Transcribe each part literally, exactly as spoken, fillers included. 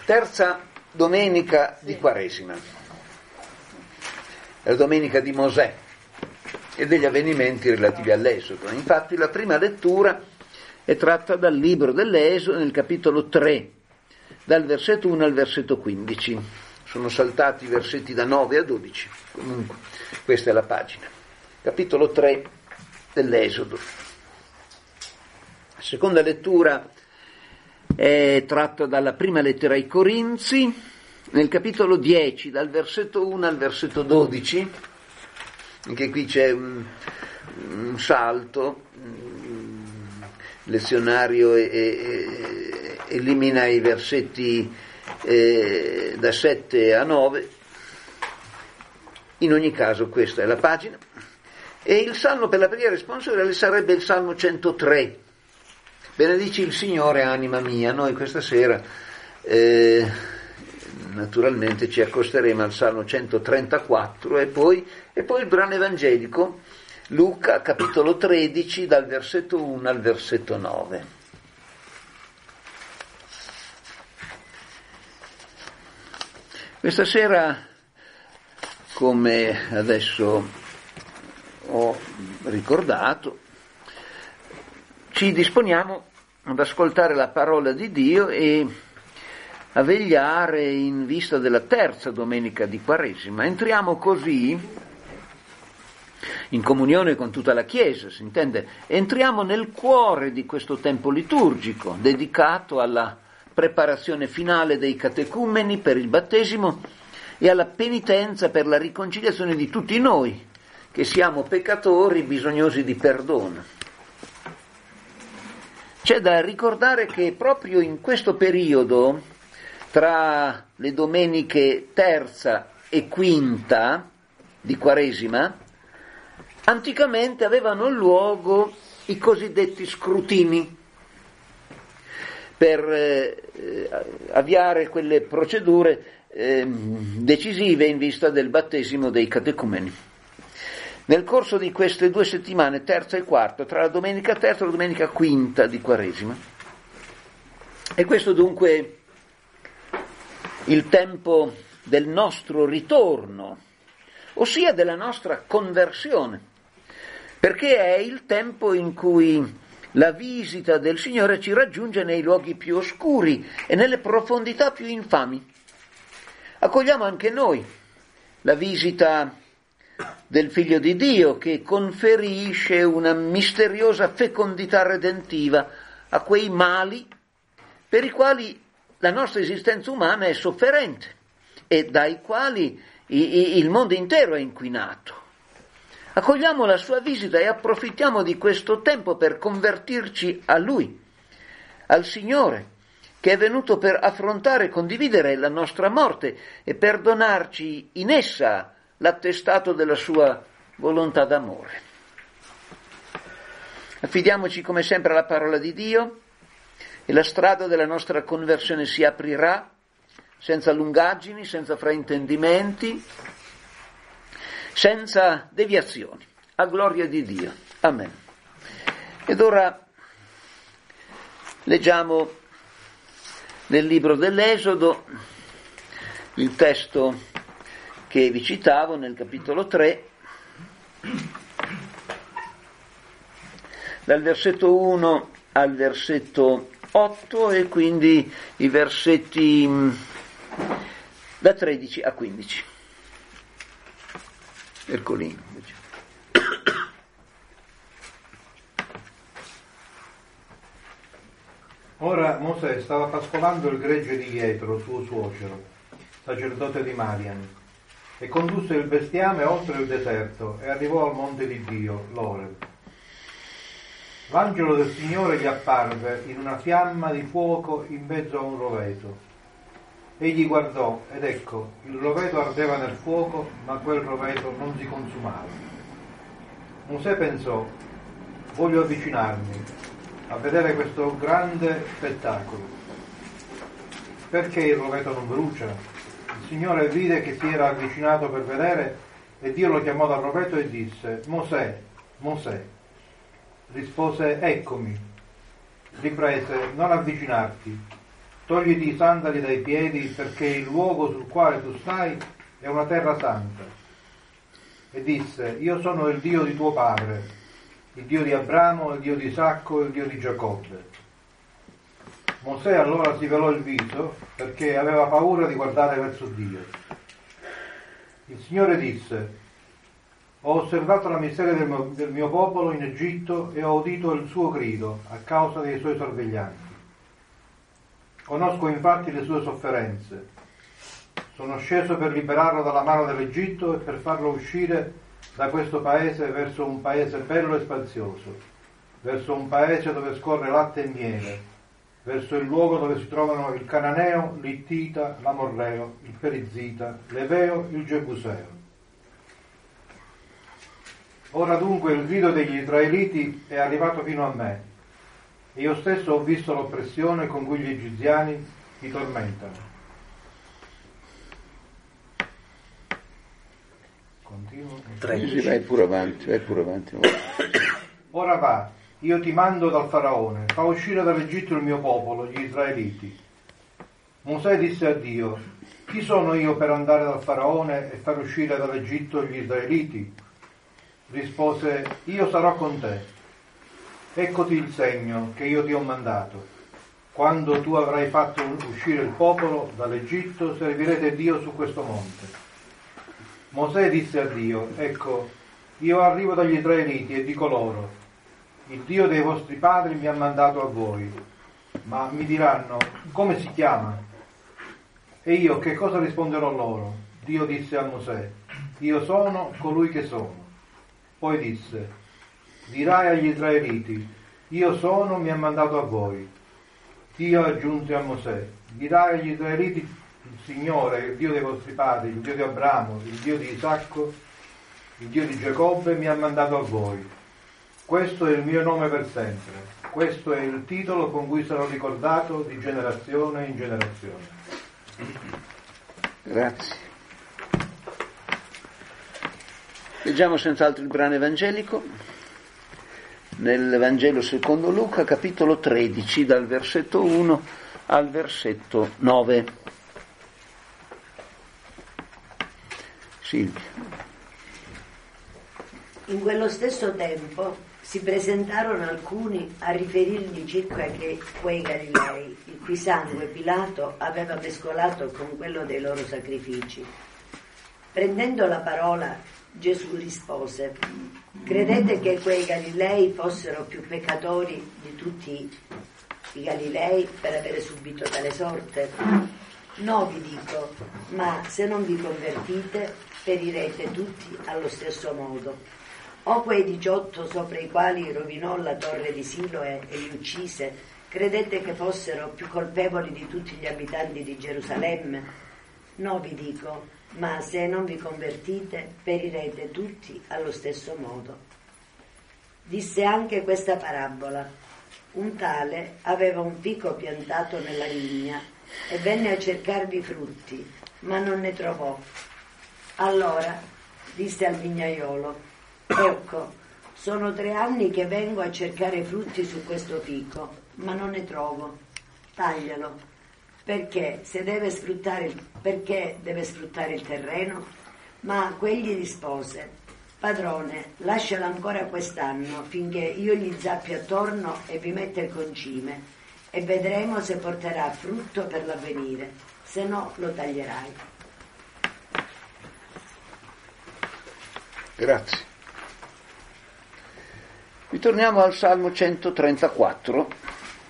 Terza domenica di Quaresima, la domenica di Mosè e degli avvenimenti relativi all'Esodo. Infatti la prima lettura è tratta dal libro dell'Esodo nel capitolo tre, dal versetto uno al versetto quindici. Sono saltati i versetti da nove a dodici, comunque questa è la pagina. Capitolo tre dell'Esodo. La seconda lettura è tratta dalla prima lettera ai Corinzi, nel capitolo dieci, dal versetto uno al versetto dodici, anche qui c'è un, un salto, il lezionario e, e, elimina i versetti eh, da sette a nove, in ogni caso questa è la pagina, e il salmo per la preghiera responsoriale sarebbe il salmo centotré. Benedici il Signore, anima mia. Noi questa sera eh, naturalmente ci accosteremo al Salmo centotrentaquattro e poi, e poi il brano evangelico, Luca, capitolo tredici, dal versetto uno al versetto nove. Questa sera, come adesso ho ricordato, ci disponiamo ad ascoltare la parola di Dio e a vegliare in vista della terza domenica di Quaresima. Entriamo così in comunione con tutta la Chiesa, si intende, entriamo nel cuore di questo tempo liturgico dedicato alla preparazione finale dei catecumeni per il battesimo e alla penitenza per la riconciliazione di tutti noi che siamo peccatori bisognosi di perdono. C'è da ricordare che proprio in questo periodo, tra le domeniche terza e quinta di Quaresima, anticamente avevano luogo i cosiddetti scrutini per eh, avviare quelle procedure eh, decisive in vista del battesimo dei catecumeni. Nel corso di queste due settimane, terza e quarta, tra la domenica terza e la domenica quinta di Quaresima, e questo dunque il tempo del nostro ritorno, ossia della nostra conversione, perché è il tempo in cui la visita del Signore ci raggiunge nei luoghi più oscuri e nelle profondità più infami. Accogliamo anche noi la visita del Figlio di Dio che conferisce una misteriosa fecondità redentiva a quei mali per i quali la nostra esistenza umana è sofferente e dai quali il mondo intero è inquinato. Accogliamo la sua visita e approfittiamo di questo tempo per convertirci a Lui, al Signore, che è venuto per affrontare e condividere la nostra morte e per donarci in essa l'attestato della sua volontà d'amore. Affidiamoci come sempre alla parola di Dio e la strada della nostra conversione si aprirà senza lungaggini, senza fraintendimenti, senza deviazioni, a gloria di Dio. Amen. Ed ora leggiamo nel libro dell'Esodo il testo che vi citavo nel capitolo tre, dal versetto uno al versetto otto e quindi i versetti da tredici a quindici. Ercolino. Ora Mosè stava pascolando il gregge di Jetro, suo suocero, sacerdote di Madian, e condusse il bestiame oltre il deserto e arrivò al monte di Dio, l'Oreb. L'angelo del Signore gli apparve in una fiamma di fuoco in mezzo a un roveto. Egli guardò ed ecco, il roveto ardeva nel fuoco, ma quel roveto non si consumava. Mosè pensò: voglio avvicinarmi a vedere questo grande spettacolo. Perché il roveto non brucia? Il Signore vide che si era avvicinato per vedere e Dio lo chiamò dal roveto e disse: Mosè, Mosè. Rispose: eccomi. Riprese: non avvicinarti. togliti i sandali dai piedi, perché il luogo sul quale tu stai è una terra santa. E disse: io sono il Dio di tuo padre, il Dio di Abramo, il Dio di Isacco e il Dio di Giacobbe. Mosè allora si velò il viso, perché aveva paura di guardare verso Dio. Il Signore disse: ho osservato la miseria del mio, del mio popolo in Egitto e ho udito il suo grido a causa dei suoi sorveglianti. Conosco infatti le sue sofferenze. Sono sceso per liberarlo dalla mano dell'Egitto e per farlo uscire da questo paese verso un paese bello e spazioso, verso un paese dove scorre latte e miele, verso il luogo dove si trovano il Cananeo, l'Ittita, l'Amorreo, il Perizzita, l'Eveo, il Gebuseo. Ora dunque il grido degli israeliti è arrivato fino a me. Io stesso ho visto l'oppressione con cui gli egiziani ti tormentano. Continuo. tredici. Vai pure avanti, vai pure avanti. Ora va, io ti mando dal faraone, fa uscire dall'Egitto il mio popolo, gli israeliti. Mosè disse a Dio: chi sono io per andare dal faraone e far uscire dall'Egitto gli israeliti? Rispose: io sarò con te. Eccoti il segno che io ti ho mandato. Quando tu avrai fatto uscire il popolo dall'Egitto, servirete Dio su questo monte. Mosè disse a Dio: ecco, io arrivo dagli israeliti e dico loro: il Dio dei vostri padri mi ha mandato a voi. Ma mi diranno: come si chiama? E io che cosa risponderò loro? Dio disse a Mosè: io sono colui che sono. Poi disse: dirai agli israeliti: io sono, mi ha mandato a voi. Dio aggiunse a Mosè: dirai agli israeliti: il Signore, il Dio dei vostri padri, il Dio di Abramo, il Dio di Isacco, il Dio di Giacobbe mi ha mandato a voi. Questo è il mio nome per sempre. Questo è il titolo con cui sarò ricordato di generazione in generazione. Grazie. Leggiamo senz'altro il brano evangelico nel Vangelo secondo Luca, capitolo tredici, dal versetto uno al versetto nove. Silvia. In quello stesso tempo si presentarono alcuni a riferirgli circa che quei Galilei, il cui sangue Pilato aveva mescolato con quello dei loro sacrifici. Prendendo la parola, Gesù rispose: credete che quei Galilei fossero più peccatori di tutti i Galilei per avere subito tale sorte? No, vi dico, ma se non vi convertite, perirete tutti allo stesso modo. O quei diciotto sopra i quali rovinò la torre di Siloe e li uccise, credete che fossero più colpevoli di tutti gli abitanti di Gerusalemme? No, vi dico, ma se non vi convertite, perirete tutti allo stesso modo. Disse anche questa parabola: un tale aveva un fico piantato nella vigna e venne a cercarvi frutti, ma non ne trovò. Allora disse al vignaiolo: ecco, sono tre anni che vengo a cercare frutti su questo fico, ma non ne trovo. Taglialo. Perché se deve sfruttare il, perché deve sfruttare il terreno? Ma quegli rispose: padrone, lascialo ancora quest'anno finché io gli zappi attorno e vi metta il concime, e vedremo se porterà frutto per l'avvenire, se no lo taglierai. Grazie. Ritorniamo al Salmo centotrentaquattro,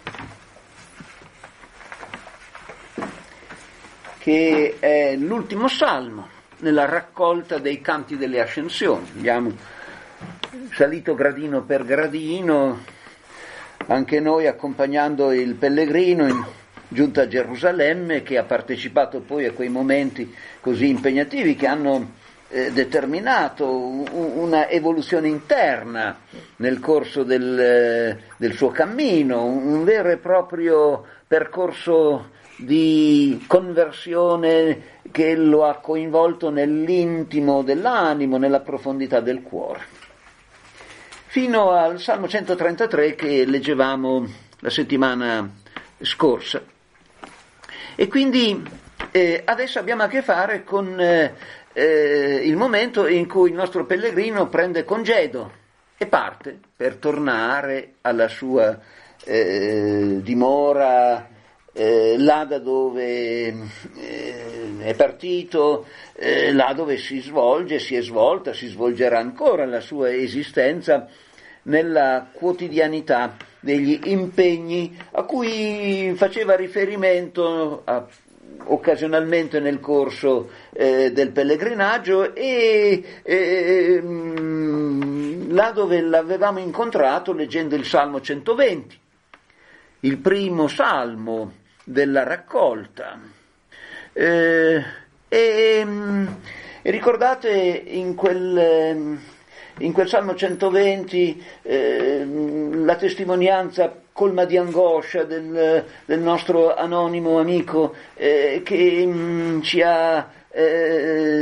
che è l'ultimo salmo nella raccolta dei canti delle ascensioni. Abbiamo salito gradino per gradino, anche noi accompagnando il pellegrino in giunta a Gerusalemme, che ha partecipato poi a quei momenti così impegnativi che hanno eh, determinato un, una evoluzione interna nel corso del, del suo cammino, un vero e proprio percorso di conversione che lo ha coinvolto nell'intimo dell'animo, nella profondità del cuore. Fino al Salmo centotrentatré che leggevamo la settimana scorsa, E quindi eh, adesso abbiamo a che fare con eh, eh, il momento in cui il nostro pellegrino prende congedo e parte per tornare alla sua eh, dimora, eh, là da dove eh, è partito, eh, là dove si svolge, si è svolta, si svolgerà ancora la sua esistenza nella quotidianità degli impegni a cui faceva riferimento a, occasionalmente nel corso eh, del pellegrinaggio e eh, mh, là dove l'avevamo incontrato leggendo il Salmo centoventi, il primo salmo della raccolta. Eh, e, mh, e ricordate in quel... In quel Salmo centoventi eh, la testimonianza colma di angoscia del, del nostro anonimo amico eh, che mh, ci ha eh,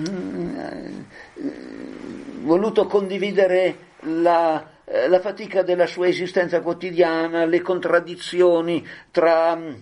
voluto condividere la, la fatica della sua esistenza quotidiana, le contraddizioni tra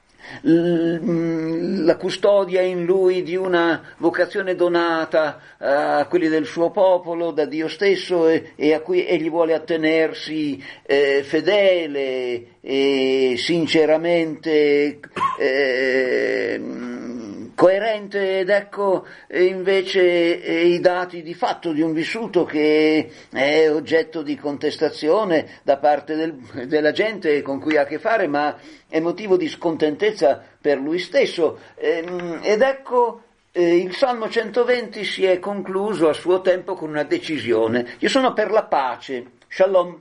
la custodia in lui di una vocazione donata a quelli del suo popolo da Dio stesso e, e a cui egli vuole attenersi eh, fedele e sinceramente eh, coerente, ed ecco invece eh, i dati di fatto di un vissuto che è oggetto di contestazione da parte del, della gente con cui ha a che fare, ma è motivo di scontentezza per lui stesso. Ehm, ed ecco eh, il Salmo centoventi si è concluso a suo tempo con una decisione: io sono per la pace, shalom,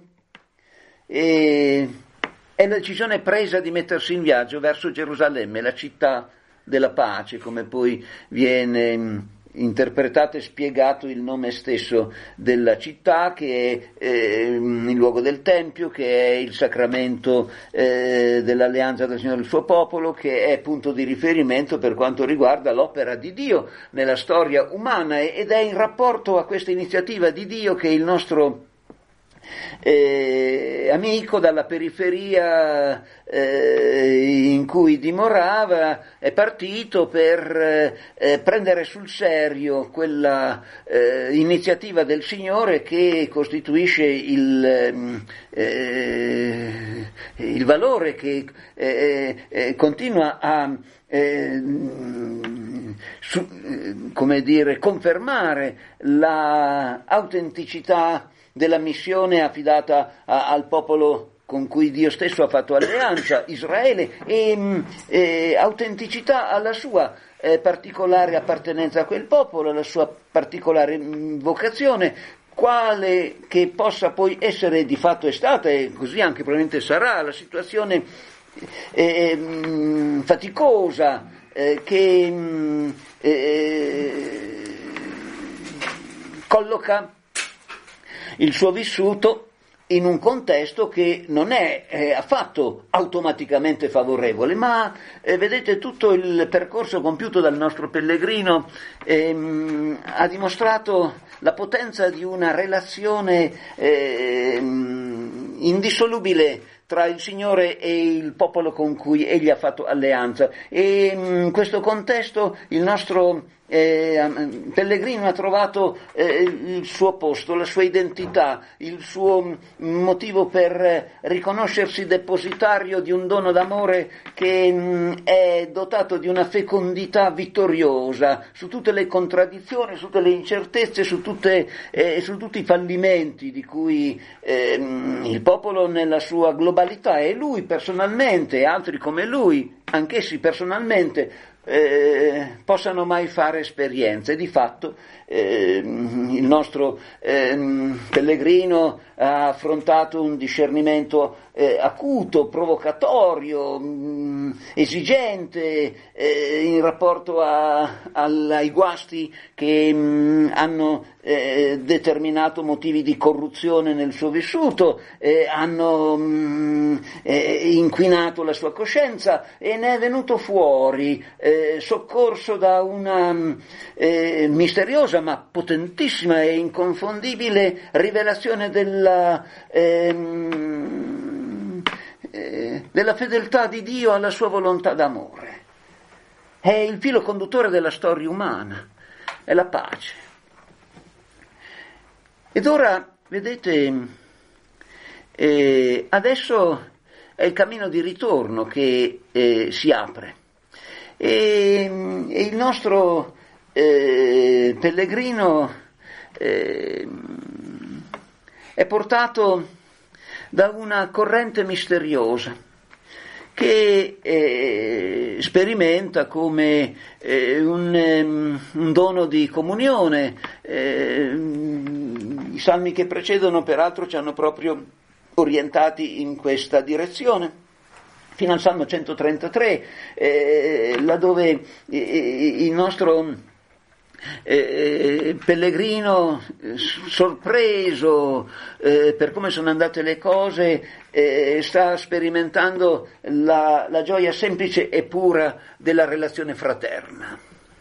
e è la decisione presa di mettersi in viaggio verso Gerusalemme, la città della pace, come poi viene interpretato e spiegato il nome stesso della città, che è eh, il luogo del Tempio, che è il sacramento eh, dell'alleanza del Signore e del suo popolo, che è punto di riferimento per quanto riguarda l'opera di Dio nella storia umana, ed è in rapporto a questa iniziativa di Dio che il nostro Eh, amico dalla periferia eh, in cui dimorava è partito per eh, prendere sul serio quella eh, iniziativa del Signore che costituisce il, eh, il valore che eh, eh, continua a eh, su, come dire, confermare la autenticità della missione affidata a, al popolo con cui Dio stesso ha fatto alleanza, Israele, e, e autenticità alla sua eh, particolare appartenenza a quel popolo, alla sua particolare mh, vocazione, quale che possa poi essere, di fatto è stata, e così anche probabilmente sarà, la situazione eh, mh, faticosa eh, che mh, eh, colloca il suo vissuto in un contesto che non è eh, affatto automaticamente favorevole, ma eh, vedete, tutto il percorso compiuto dal nostro pellegrino ehm, ha dimostrato la potenza di una relazione ehm, indissolubile tra il Signore e il popolo con cui egli ha fatto alleanza, e in questo contesto il nostro Eh, pellegrino ha trovato eh, il suo posto, la sua identità, il suo motivo per riconoscersi depositario di un dono d'amore che mh, è dotato di una fecondità vittoriosa su tutte le contraddizioni, su tutte le incertezze, su, tutte, eh, su tutti i fallimenti di cui eh, il popolo nella sua globalità e lui personalmente e altri come lui, anch'essi personalmente, Eh, possano mai fare esperienze. Di fatto eh, il nostro eh, pellegrino ha affrontato un discernimento eh, acuto, provocatorio, mh, esigente eh, in rapporto a, a, ai guasti che mh, hanno eh, determinato motivi di corruzione nel suo vissuto, eh, hanno mh, eh, inquinato la sua coscienza, e ne è venuto fuori eh, soccorso da una eh, misteriosa ma potentissima e inconfondibile rivelazione della, ehm, eh, della fedeltà di Dio alla sua volontà d'amore. è il filo conduttore della storia umana, è la pace. Ed ora, vedete, eh, adesso è il cammino di ritorno che eh, si apre e, e il nostro eh, pellegrino eh, è portato da una corrente misteriosa che eh, sperimenta come eh, un, um, un dono di comunione. Eh, i salmi che precedono peraltro ci hanno proprio orientati in questa direzione, fino al Salmo centotrentatré, eh, laddove eh, il nostro eh, pellegrino, sorpreso eh, per come sono andate le cose, eh, sta sperimentando la, la gioia semplice e pura della relazione fraterna.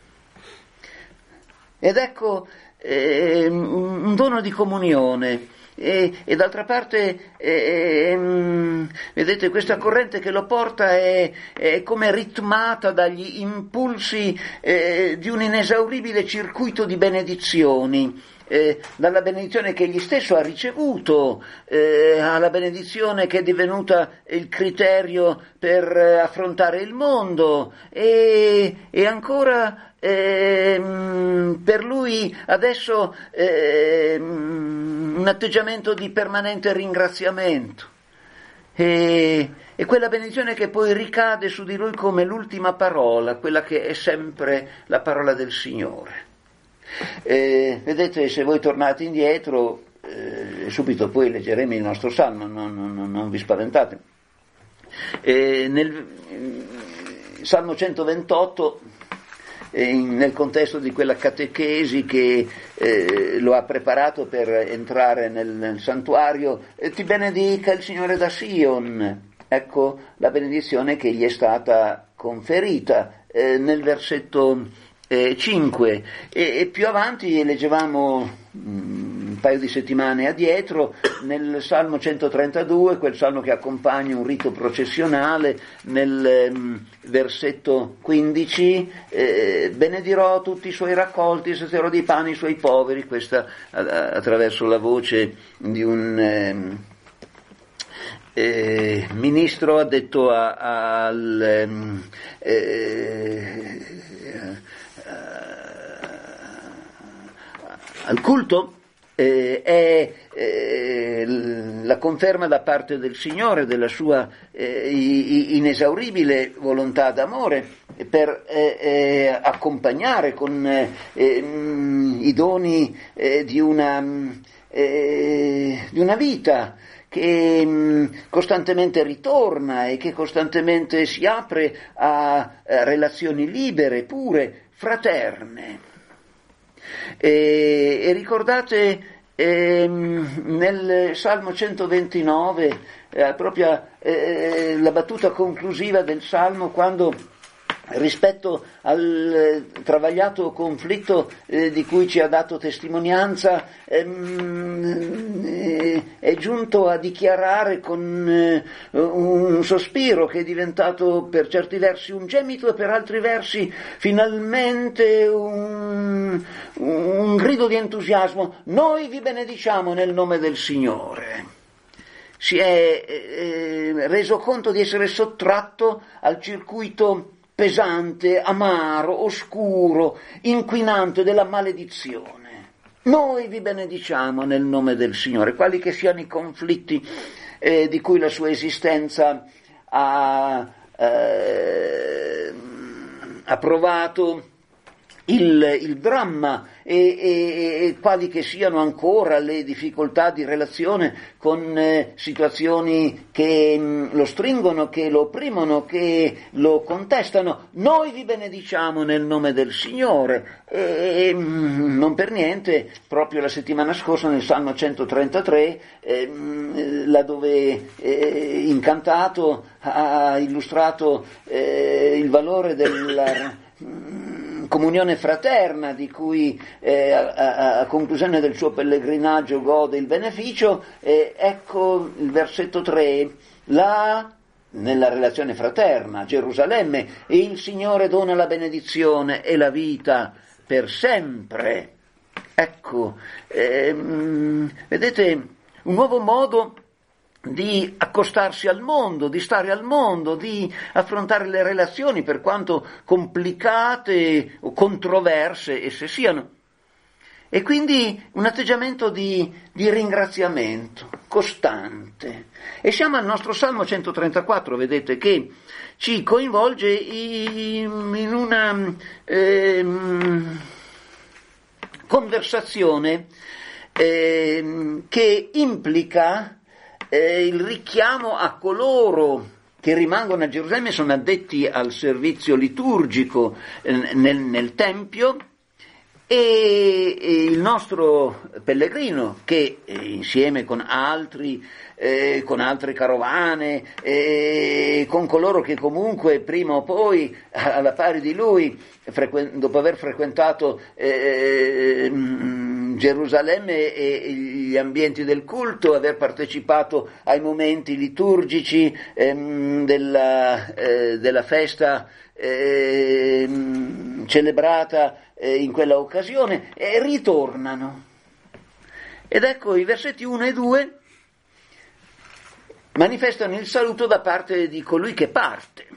Ed ecco eh, un dono di comunione. E, e d'altra parte eh, eh, vedete, questa corrente che lo porta è, è come ritmata dagli impulsi eh, di un inesauribile circuito di benedizioni, eh, dalla benedizione che egli stesso ha ricevuto eh, alla benedizione che è divenuta il criterio per eh, affrontare il mondo e, e ancora Eh, per lui adesso eh, un atteggiamento di permanente ringraziamento e, e quella benedizione che poi ricade su di lui come l'ultima parola, quella che è sempre la parola del Signore. Eh, vedete, se voi tornate indietro eh, subito poi leggeremo il nostro salmo, non, non, non vi spaventate. Eh, nel Salmo centoventotto, nel contesto di quella catechesi che eh, lo ha preparato per entrare nel, nel santuario, eh, ti benedica il Signore da Sion. Ecco la benedizione che gli è stata conferita eh, nel versetto eh, cinque e, e più avanti leggevamo mh, un paio di settimane addietro nel Salmo centotrentadue, quel salmo che accompagna un rito processionale, nel um, versetto quindici, eh, benedirò tutti i suoi raccolti, sacerò di pani i suoi poveri, questa a, a, attraverso la voce di un eh, eh, ministro addetto a, a, al eh, al culto. Eh, è eh, la conferma da parte del Signore della sua eh, inesauribile volontà d'amore per eh, eh, accompagnare con eh, i doni eh, di una eh, di una vita che mh, costantemente ritorna e che costantemente si apre a, a relazioni libere, pure, fraterne. E, e ricordate ehm, nel Salmo centoventinove, eh, proprio eh, la battuta conclusiva del Salmo, quando rispetto al eh, travagliato conflitto eh, di cui ci ha dato testimonianza ehm, eh, è giunto a dichiarare con eh, un sospiro che è diventato per certi versi un gemito e per altri versi finalmente un, un grido di entusiasmo: noi vi benediciamo nel nome del Signore. Si è eh, reso conto di essere sottratto al circuito pesante, amaro, oscuro, inquinante della maledizione. Noi vi benediciamo nel nome del Signore, quali che siano i conflitti eh, di cui la sua esistenza ha, eh, ha provato il, il dramma e, e, e quali che siano ancora le difficoltà di relazione con eh, situazioni che mh, lo stringono, che lo opprimono, che lo contestano. Noi vi benediciamo nel nome del Signore e mh, non per niente proprio la settimana scorsa nel Salmo centotrentatré eh, mh, laddove eh, Incantato ha illustrato eh, il valore della comunione fraterna di cui eh, a, a conclusione del suo pellegrinaggio gode il beneficio, eh, ecco il versetto tre: la nella relazione fraterna a Gerusalemme, e il Signore dona la benedizione e la vita per sempre. Ecco, ehm, vedete, un nuovo modo di accostarsi al mondo, di stare al mondo, di affrontare le relazioni, per quanto complicate o controverse esse siano. E quindi un atteggiamento di, di ringraziamento costante. E siamo al nostro Salmo centotrentaquattro, vedete, che ci coinvolge in, in una ehm, conversazione ehm, che implica eh, il richiamo a coloro che rimangono a Gerusalemme, sono addetti al servizio liturgico eh, nel, nel Tempio, e, e il nostro pellegrino che eh, insieme con altri, eh, con altre carovane, eh, con coloro che comunque prima o poi alla pari di lui, frequ- dopo aver frequentato eh, Gerusalemme e gli ambienti del culto, aver partecipato ai momenti liturgici ehm, della, eh, della festa eh, celebrata eh, in quella occasione, e ritornano. Ed ecco, i versetti uno e due manifestano il saluto da parte di colui che parte,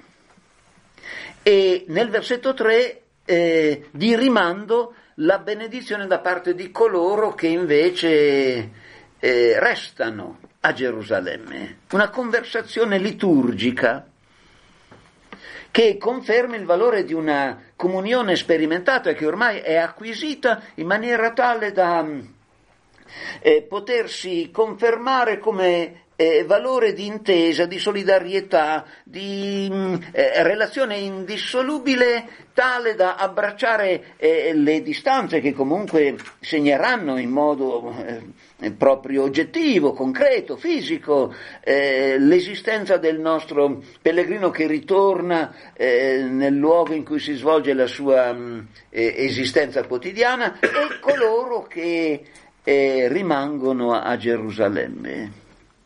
e nel versetto tre eh, di rimando la benedizione da parte di coloro che invece eh, restano a Gerusalemme. Una conversazione liturgica che conferma il valore di una comunione sperimentata che ormai è acquisita in maniera tale da eh, potersi confermare come eh, valore di intesa, di solidarietà, di eh, relazione indissolubile, tale da abbracciare eh, le distanze che comunque segneranno in modo eh, proprio oggettivo, concreto, fisico, eh, l'esistenza del nostro pellegrino che ritorna eh, nel luogo in cui si svolge la sua mh, eh, esistenza quotidiana, e coloro che eh, rimangono a Gerusalemme.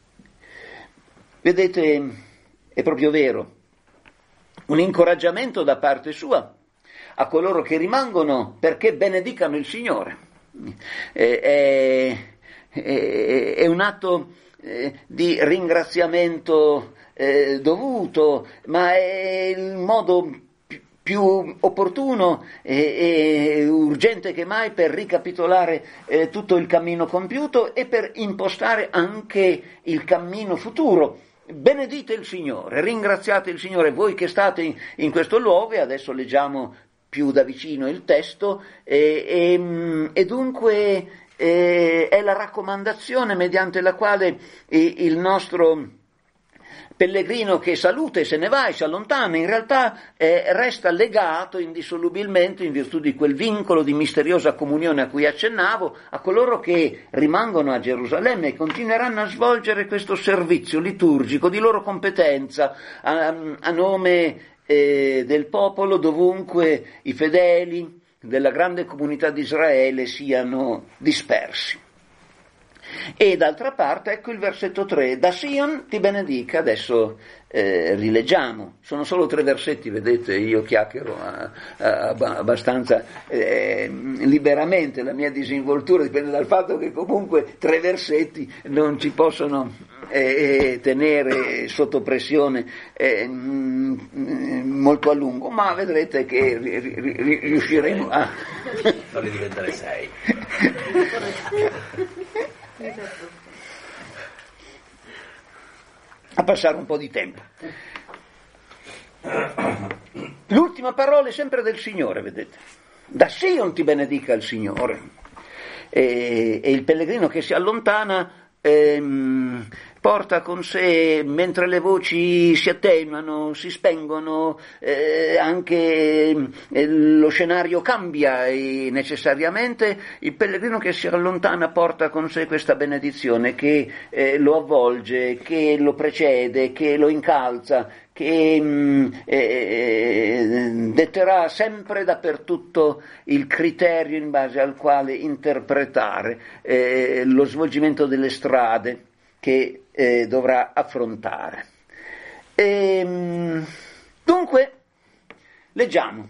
Vedete, è proprio vero, un incoraggiamento da parte sua a coloro che rimangono perché benedicano il Signore. È, è, è, è un atto eh, di ringraziamento eh, dovuto, ma è il modo più, più opportuno e, e urgente che mai per ricapitolare eh, tutto il cammino compiuto e per impostare anche il cammino futuro. Benedite il Signore, ringraziate il Signore, voi che state in, in questo luogo, e adesso leggiamo più da vicino il testo, e, e, e dunque e, è la raccomandazione mediante la quale il nostro pellegrino che saluta e se ne va e si allontana, in realtà eh, resta legato indissolubilmente, in virtù di quel vincolo di misteriosa comunione a cui accennavo, a coloro che rimangono a Gerusalemme e continueranno a svolgere questo servizio liturgico di loro competenza a, a nome eh, del popolo, dovunque i fedeli della grande comunità di Israele siano dispersi. E d'altra parte, ecco il versetto tre, da Sion ti benedica, adesso eh, rileggiamo, sono solo tre versetti, vedete, io chiacchiero a, a, a, abbastanza eh, liberamente, la mia disinvoltura dipende dal fatto che comunque tre versetti non ci possono eh, tenere sotto pressione eh, molto a lungo, ma vedrete che ri, ri, riusciremo a... farli diventare sei. a passare un po' di tempo. L'ultima parola è sempre del Signore, vedete. Da Sion ti benedica il Signore. E, e il pellegrino che si allontana ehm, porta con sé, mentre le voci si attenuano, si spengono, eh, anche eh, lo scenario cambia e necessariamente il pellegrino che si allontana porta con sé questa benedizione che eh, lo avvolge, che lo precede, che lo incalza, che mh, eh, detterà sempre dappertutto il criterio in base al quale interpretare eh, lo svolgimento delle strade che eh, dovrà affrontare. E, dunque, leggiamo.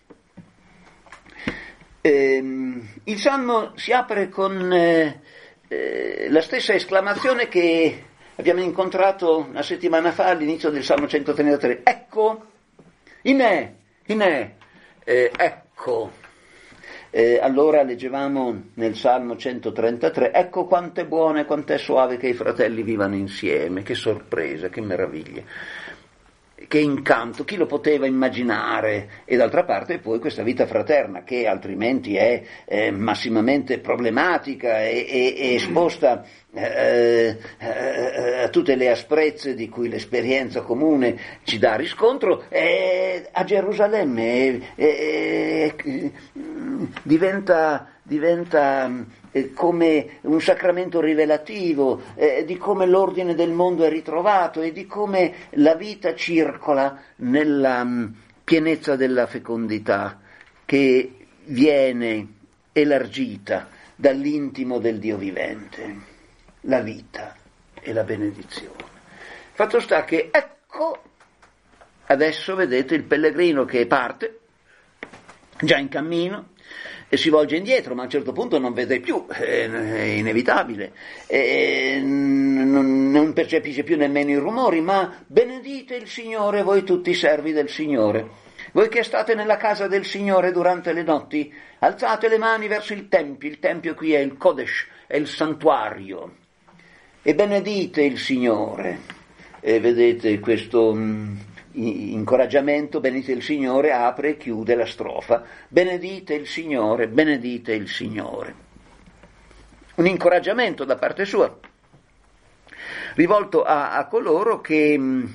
E, il Salmo si apre con eh, eh, la stessa esclamazione che abbiamo incontrato una settimana fa all'inizio del Salmo centotrentatré. Ecco, inè, inè, eh, ecco. Eh, allora leggevamo nel Salmo centotrentatré, ecco quanto è buono e quanto è suave che i fratelli vivano insieme, che sorpresa, che meraviglia, che incanto, chi lo poteva immaginare? E d'altra parte poi questa vita fraterna che altrimenti è eh, massimamente problematica e, e, e esposta eh, eh, a tutte le asprezze di cui l'esperienza comune ci dà riscontro, eh, a Gerusalemme eh, eh, diventa, diventa eh, come un sacramento rivelativo eh, di come l'ordine del mondo è ritrovato e di come la vita circola nella um, pienezza della fecondità che viene elargita dall'intimo del Dio vivente, la vita e la benedizione. Fatto sta che ecco adesso vedete il pellegrino che parte già in cammino e si volge indietro, ma a un certo punto non vede più, è inevitabile, e non, non percepisce più nemmeno i rumori, ma benedite il Signore voi tutti i servi del Signore, voi che state nella casa del Signore durante le notti, alzate le mani verso il Tempio, il Tempio qui è il Kodesh, è il santuario, e benedite il Signore. E vedete questo mh, incoraggiamento, benedite il Signore, apre e chiude la strofa, benedite il Signore, benedite il Signore. Un incoraggiamento da parte sua, rivolto a, a coloro che mh,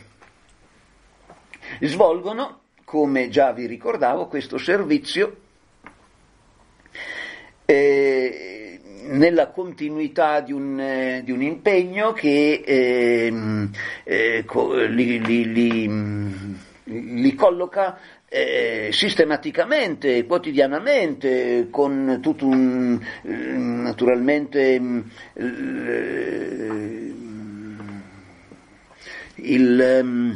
svolgono, come già vi ricordavo, questo servizio eh, nella continuità di un, eh, di un impegno che eh, eh, co- li, li, li, li colloca eh, sistematicamente, quotidianamente, con tutto un, eh, naturalmente, eh, il,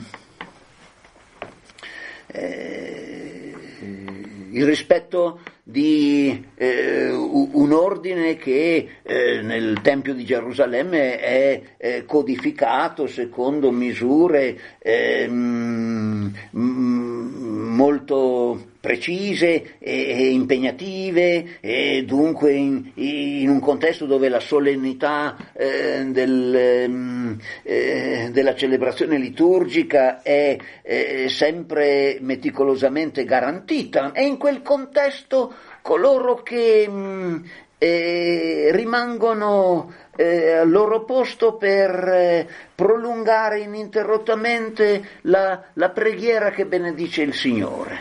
eh, il rispetto di eh, un ordine che eh, nel Tempio di Gerusalemme è eh, codificato secondo misure eh, m- m- molto precise e, e impegnative, e dunque in, in un contesto dove la solennità eh, del, eh, della celebrazione liturgica è eh, sempre meticolosamente garantita, e in quel contesto coloro che mh, eh, rimangono eh, al loro posto per eh, prolungare ininterrottamente la, la preghiera che benedice il Signore,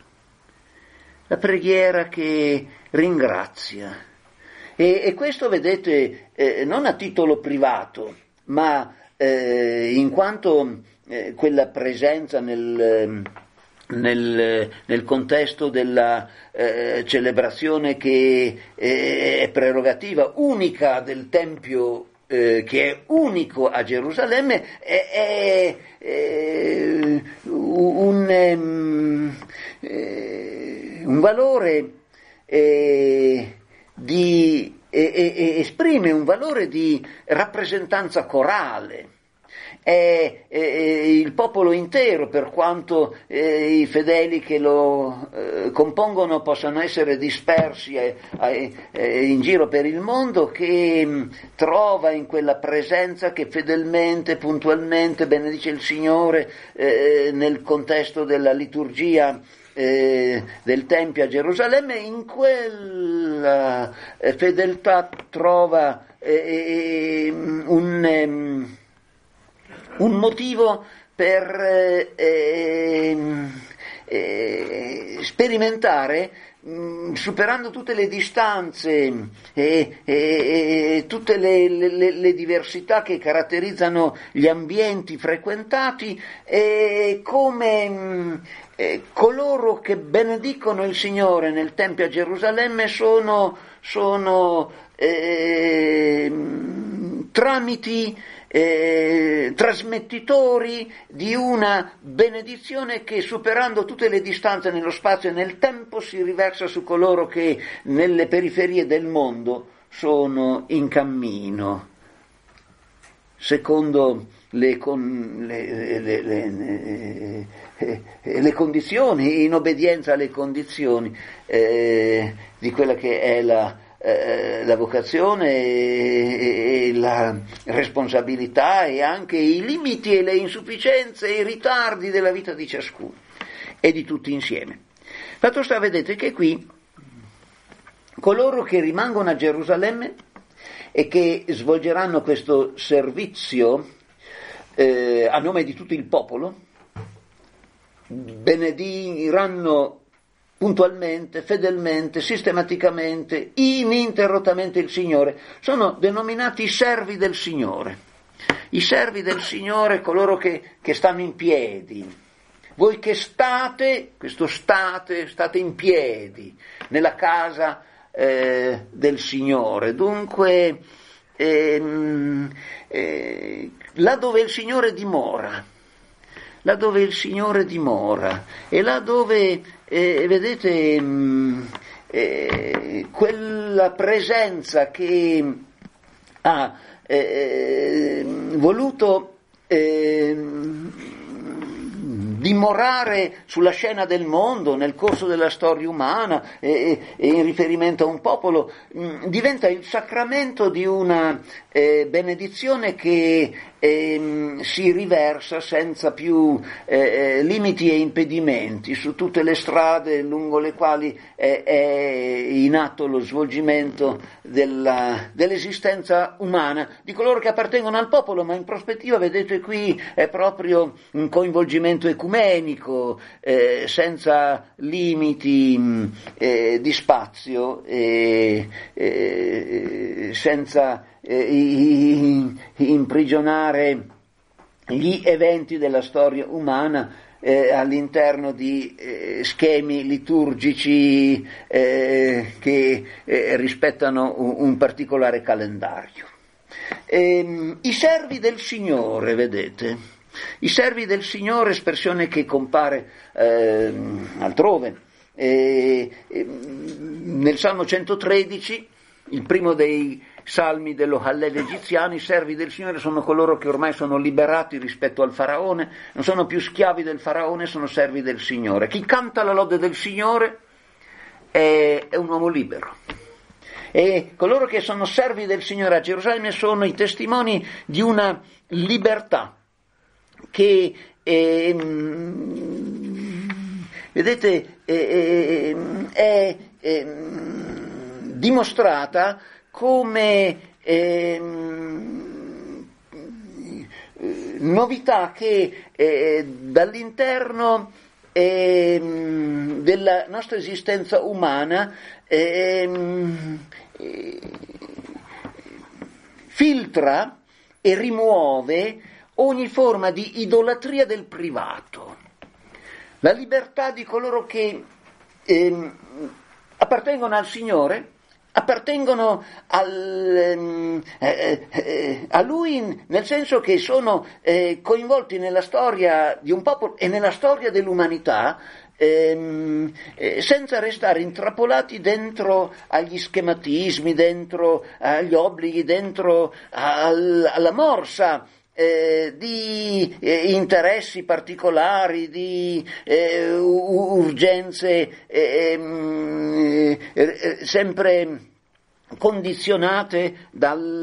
la preghiera che ringrazia. E, e questo, vedete, eh, non a titolo privato, ma eh, in quanto eh, quella presenza nel... Nel, nel contesto della eh, celebrazione che eh, è prerogativa unica del Tempio, eh, che è unico a Gerusalemme, è, è, è un, um, eh, un valore eh, di, eh, eh, esprime un valore di rappresentanza corale. È, è, è il popolo intero, per quanto eh, i fedeli che lo eh, compongono possano essere dispersi eh, eh, in giro per il mondo, che mh, trova in quella presenza che fedelmente, puntualmente benedice il Signore eh, nel contesto della liturgia eh, del Tempio a Gerusalemme. In quella eh, fedeltà trova eh, un... Eh, un motivo per eh, eh, sperimentare, mh, superando tutte le distanze e, e, e tutte le, le, le diversità che caratterizzano gli ambienti frequentati, e come mh, eh, coloro che benedicono il Signore nel Tempio a Gerusalemme sono, sono eh, tramiti eh, trasmettitori di una benedizione che, superando tutte le distanze nello spazio e nel tempo, si riversa su coloro che nelle periferie del mondo sono in cammino, secondo le, con, le, le, le, le, le condizioni, in obbedienza alle condizioni eh, di quella che è la, eh, la vocazione e, e la responsabilità e anche i limiti e le insufficienze e i ritardi della vita di ciascuno e di tutti insieme. Fatto sta, vedete che qui coloro che rimangono a Gerusalemme e che svolgeranno questo servizio eh, a nome di tutto il popolo, benediranno puntualmente, fedelmente, sistematicamente, ininterrottamente il Signore. Sono denominati servi del Signore. I servi del Signore, coloro che, che stanno in piedi. Voi che state, questo state, state in piedi nella casa eh, del Signore. Dunque, ehm, eh, là dove il Signore dimora, là dove il Signore dimora, e là dove, eh, vedete, mh, eh, quella presenza che ha eh, voluto eh, dimorare sulla scena del mondo nel corso della storia umana e, e in riferimento a un popolo, mh, diventa il sacramento di una eh, benedizione che eh, si riversa senza più eh, limiti e impedimenti su tutte le strade lungo le quali è, è in atto lo svolgimento della, dell'esistenza umana di coloro che appartengono al popolo, ma in prospettiva, vedete qui, è proprio un coinvolgimento ecumenico, eh, senza limiti eh, di spazio, eh, eh, senza eh, imprigionare gli eventi della storia umana eh, all'interno di eh, schemi liturgici eh, che eh, rispettano un, un particolare calendario. E, i servi del Signore, vedete, i servi del Signore, espressione che compare eh, altrove, eh, eh, nel Salmo centotredici, il primo dei salmi dello Hallel egiziano. I servi del Signore sono coloro che ormai sono liberati rispetto al Faraone, non sono più schiavi del Faraone, sono servi del Signore. Chi canta la lode del Signore è, è un uomo libero. E coloro che sono servi del Signore a Gerusalemme sono i testimoni di una libertà che eh, vedete eh, è eh, dimostrata come eh, novità che eh, dall'interno eh, della nostra esistenza umana eh, eh, filtra e rimuove ogni forma di idolatria del privato, la libertà di coloro che eh, appartengono al Signore, appartengono al, eh, eh, a Lui, nel senso che sono eh, coinvolti nella storia di un popolo e nella storia dell'umanità, ehm, eh, senza restare intrappolati dentro agli schematismi, dentro agli obblighi, dentro al, alla morsa Eh, di eh, interessi particolari, di eh, urgenze eh, eh, eh, sempre condizionate dal,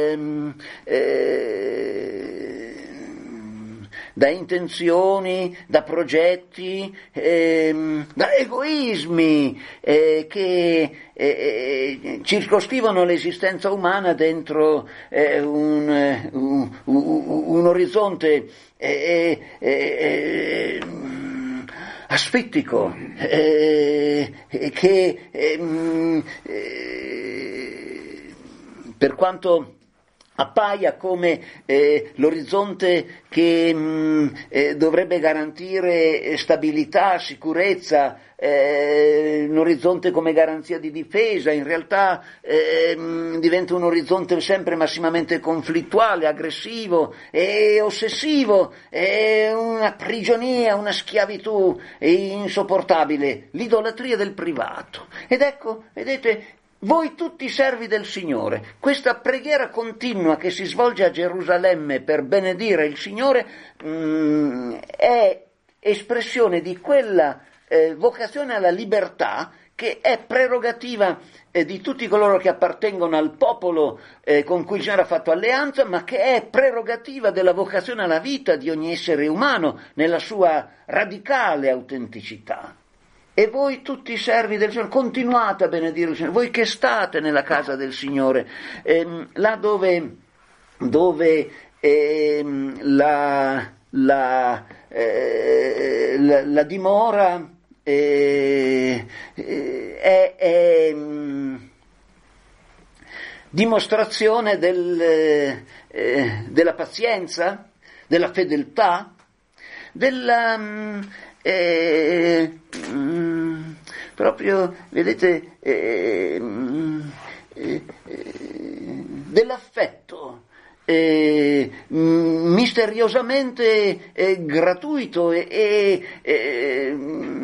eh, da intenzioni, da progetti, eh, da egoismi eh, che eh, circoscrivono l'esistenza umana dentro eh, un, un, un, un orizzonte eh, eh, asfittico eh, che eh, eh, per quanto appaia come eh, l'orizzonte che mh, eh, dovrebbe garantire stabilità, sicurezza, eh, un orizzonte come garanzia di difesa, in realtà eh, mh, diventa un orizzonte sempre massimamente conflittuale, aggressivo e ossessivo, è una prigionia, una schiavitù insopportabile, l'idolatria del privato. Ed ecco, vedete, voi tutti servi del Signore, questa preghiera continua che si svolge a Gerusalemme per benedire il Signore mh, è espressione di quella eh, vocazione alla libertà che è prerogativa eh, di tutti coloro che appartengono al popolo eh, con cui il Signore ha fatto alleanza, ma che è prerogativa della vocazione alla vita di ogni essere umano nella sua radicale autenticità. E voi tutti servi del Signore, continuate a benedire il Signore, voi che state nella casa del Signore, ehm, là dove, dove ehm, la, la, eh, la, la dimora eh, eh, è, è mh, dimostrazione del, eh, della pazienza, della fedeltà, della... Mh, Eh, mm, proprio, vedete, eh, eh, eh, dell'affetto eh, misteriosamente eh, gratuito e, e eh,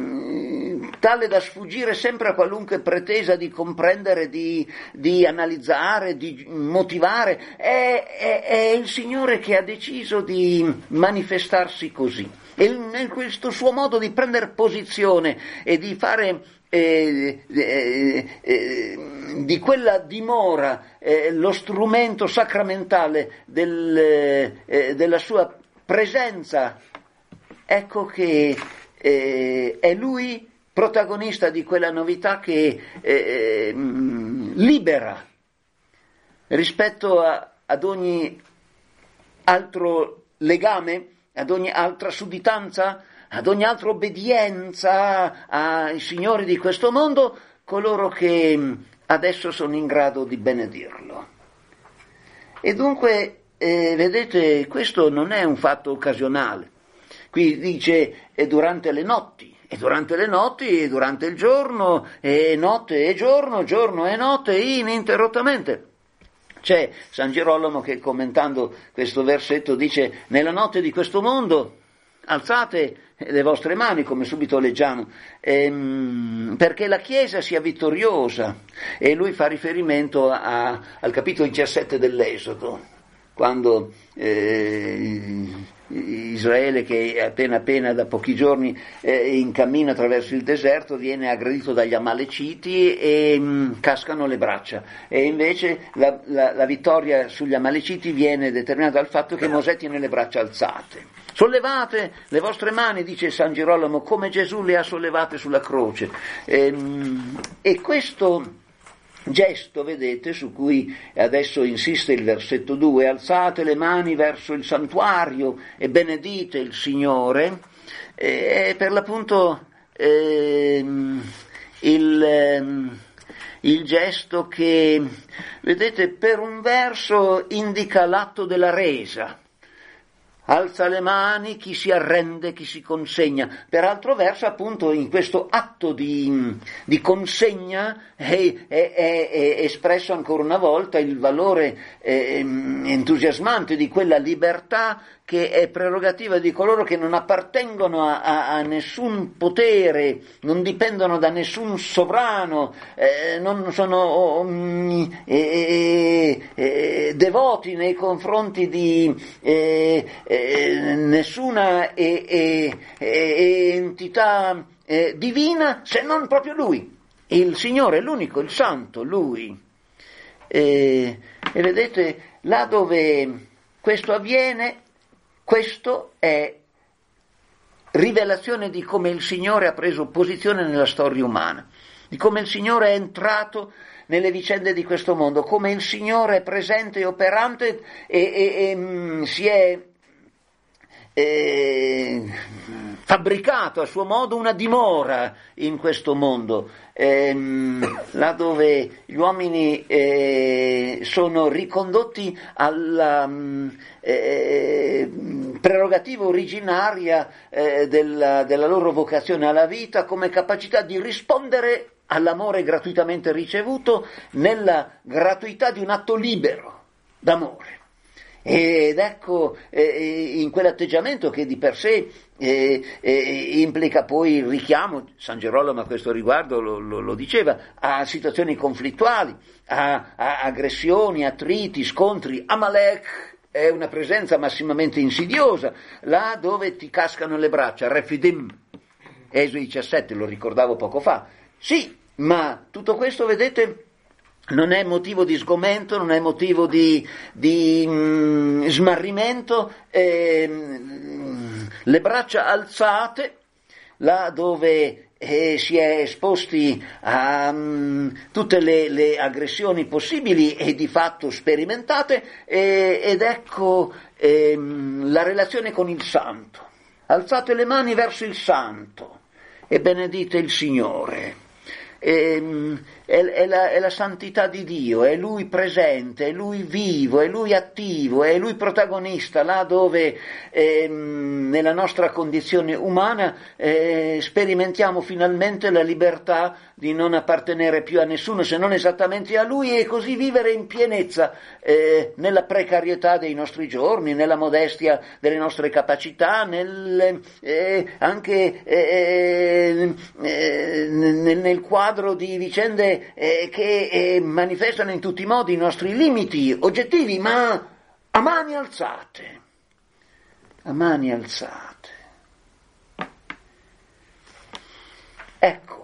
tale da sfuggire sempre a qualunque pretesa di comprendere, di, di analizzare, di motivare. È, è, è il Signore che ha deciso di manifestarsi così. E in questo suo modo di prendere posizione e di fare eh, eh, eh, di quella dimora eh, lo strumento sacramentale del, eh, della sua presenza, ecco che eh, è lui protagonista di quella novità che eh, libera rispetto a, ad ogni altro legame, ad ogni altra sudditanza, ad ogni altra obbedienza ai signori di questo mondo, coloro che adesso sono in grado di benedirlo. E dunque, eh, vedete, questo non è un fatto occasionale. Qui dice è durante le notti, e durante le notti, e durante il giorno, e notte e giorno, giorno e notte, ininterrottamente. C'è San Girolamo che commentando questo versetto dice: nella notte di questo mondo alzate le vostre mani, come subito leggiamo, ehm, perché la Chiesa sia vittoriosa. E lui fa riferimento a, al capitolo diciassette dell'Esodo, quando eh, Israele, che appena appena da pochi giorni eh, in cammino attraverso il deserto, viene aggredito dagli Amaleciti e mh, cascano le braccia, e invece la, la, la vittoria sugli Amaleciti viene determinata dal fatto che Mosè tiene le braccia alzate. Sollevate le vostre mani, dice San Girolamo, come Gesù le ha sollevate sulla croce. E, e questo gesto, vedete, su cui adesso insiste il versetto due, alzate le mani verso il santuario e benedite il Signore, è per l'appunto eh, il, eh, il gesto che, vedete, per un verso indica l'atto della resa. Alza le mani chi si arrende, chi si consegna. Per altro verso, appunto, in questo atto di, di consegna è, è, è, è espresso ancora una volta il valore eh, entusiasmante di quella libertà che è prerogativa di coloro che non appartengono a, a, a nessun potere, non dipendono da nessun sovrano, eh, non sono um, eh, eh, devoti nei confronti di eh, eh, nessuna eh, eh, eh, entità eh, divina, se non proprio Lui, il Signore, l'unico, il Santo, Lui. Eh, e vedete, là dove questo avviene, questo è rivelazione di come il Signore ha preso posizione nella storia umana, di come il Signore è entrato nelle vicende di questo mondo, come il Signore è presente e operante e, e, e mh, si è eh, fabbricato a suo modo una dimora in questo mondo, ehm, là dove gli uomini eh, sono ricondotti alla eh, prerogativa originaria eh, della, della loro vocazione alla vita, come capacità di rispondere all'amore gratuitamente ricevuto nella gratuità di un atto libero d'amore. Ed ecco eh, in quell'atteggiamento che di per sé eh, eh, implica poi il richiamo, San Gerolamo a questo riguardo lo, lo, lo diceva, a situazioni conflittuali, a, a aggressioni, attriti, scontri. Amalek è una presenza massimamente insidiosa, là dove ti cascano le braccia, Refidim, Esodo diciassette, lo ricordavo poco fa. Sì, ma tutto questo, vedete, non è motivo di sgomento, non è motivo di, di mm, smarrimento, eh, le braccia alzate, là dove eh, si è esposti a um, tutte le, le aggressioni possibili e di fatto sperimentate, eh, ed ecco eh, la relazione con il Santo. Alzate le mani verso il Santo e benedite il Signore. È, è, è, la, è la santità di Dio, è Lui presente, è Lui vivo, è Lui attivo, è Lui protagonista, là dove eh, nella nostra condizione umana eh, sperimentiamo finalmente la libertà di non appartenere più a nessuno se non esattamente a Lui, e così vivere in pienezza eh, nella precarietà dei nostri giorni, nella modestia delle nostre capacità, nel, eh, anche eh, eh, nel, nel quadro di vicende eh, che eh, manifestano in tutti i modi i nostri limiti oggettivi, ma a mani alzate, a mani alzate. Ecco.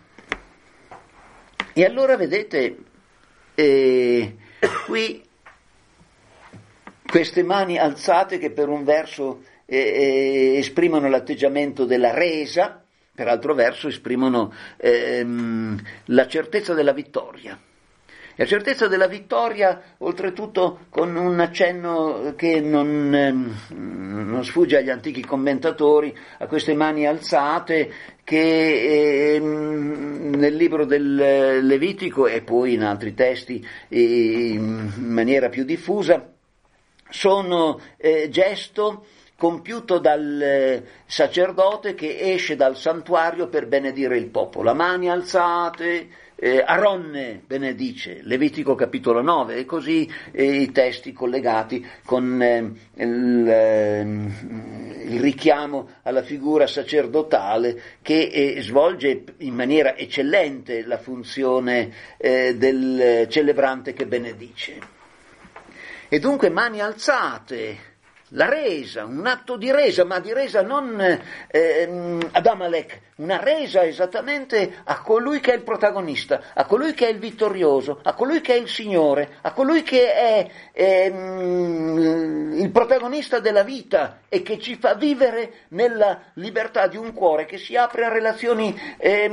E allora vedete, eh, qui queste mani alzate che per un verso eh, eh, esprimono l'atteggiamento della resa, per altro verso esprimono ehm, la certezza della vittoria. La certezza della vittoria, oltretutto con un accenno che non, ehm, non sfugge agli antichi commentatori, a queste mani alzate che ehm, nel libro del Levitico e poi in altri testi eh, in maniera più diffusa sono eh, gesto compiuto dal sacerdote che esce dal santuario per benedire il popolo. A mani alzate, eh, Aronne benedice, Levitico capitolo nove, e così eh, i testi collegati con eh, il, eh, il richiamo alla figura sacerdotale che eh, svolge in maniera eccellente la funzione eh, del celebrante che benedice. E dunque mani alzate, la resa, un atto di resa, ma di resa non eh, ad Amalek, una resa esattamente a colui che è il protagonista, a colui che è il vittorioso, a colui che è il Signore, a colui che è eh, il protagonista della vita e che ci fa vivere nella libertà di un cuore che si apre a relazioni eh,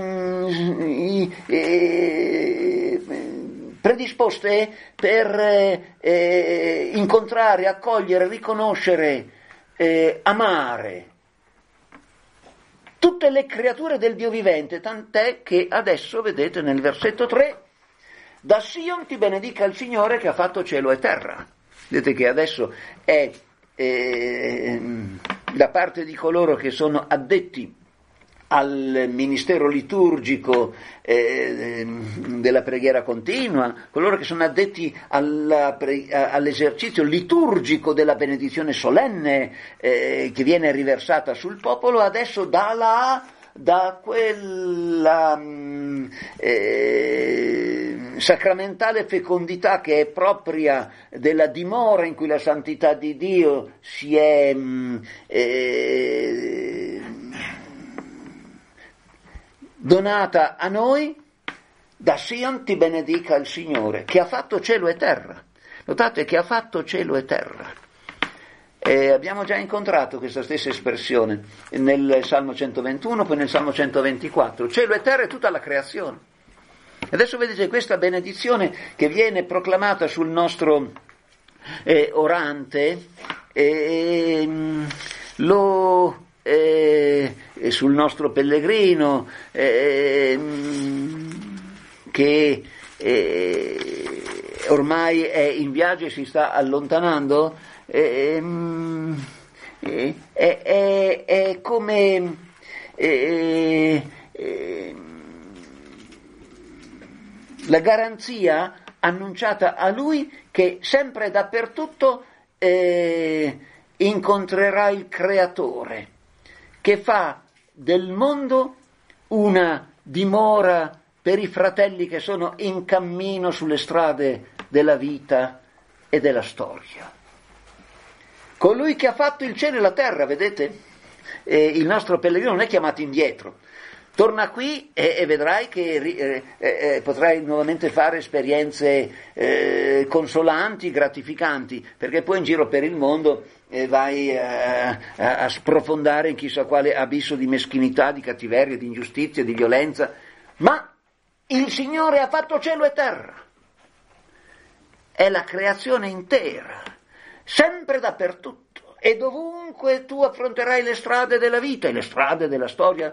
eh, predisposte per eh, eh, incontrare, accogliere, riconoscere, eh, amare tutte le creature del Dio vivente, tant'è che adesso vedete nel versetto tre, da Sion ti benedica il Signore che ha fatto cielo e terra. Vedete che adesso è eh, da parte di coloro che sono addetti al ministero liturgico eh, della preghiera continua, coloro che sono addetti alla pre- all'esercizio liturgico della benedizione solenne eh, che viene riversata sul popolo, adesso da là, da quella eh, sacramentale fecondità che è propria della dimora in cui la santità di Dio si è eh, donata a noi, da Sion ti benedica il Signore, che ha fatto cielo e terra. Notate che ha fatto cielo e terra. E abbiamo già incontrato questa stessa espressione nel Salmo centoventuno, poi nel Salmo centoventiquattro. Cielo e terra è tutta la creazione. Adesso vedete questa benedizione che viene proclamata sul nostro eh, orante, eh, lo eh, sul nostro pellegrino eh, che eh, ormai è in viaggio e si sta allontanando, eh, eh, è, è, è come eh, eh, la garanzia annunciata a lui che sempre e dappertutto eh, incontrerà il Creatore, che fa del mondo una dimora per i fratelli che sono in cammino sulle strade della vita e della storia. Colui che ha fatto il cielo e la terra, vedete? Eh, il nostro pellegrino non è chiamato indietro. Torna qui e, e vedrai che eh, eh, potrai nuovamente fare esperienze eh, consolanti, gratificanti, perché poi in giro per il mondo eh, vai eh, a, a sprofondare in chissà quale abisso di meschinità, di cattiveria, di ingiustizia, di violenza, ma il Signore ha fatto cielo e terra, è la creazione intera, sempre dappertutto, e dovunque tu affronterai le strade della vita e le strade della storia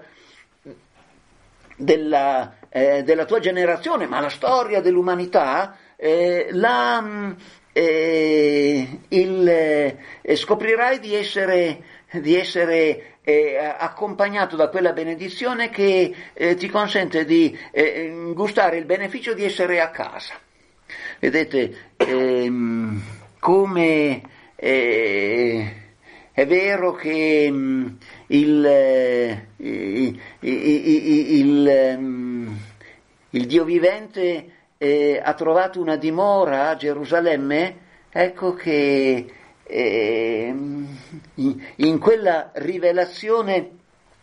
Della, eh, della tua generazione, ma la storia dell'umanità, eh, la, eh, il, eh, scoprirai di essere, di essere eh, accompagnato da quella benedizione che eh, ti consente di eh, gustare il beneficio di essere a casa. Vedete, ehm, come eh, è vero che mh, il, eh, il, il, il, il Dio vivente eh, ha trovato una dimora a Gerusalemme, ecco che eh, in, in quella rivelazione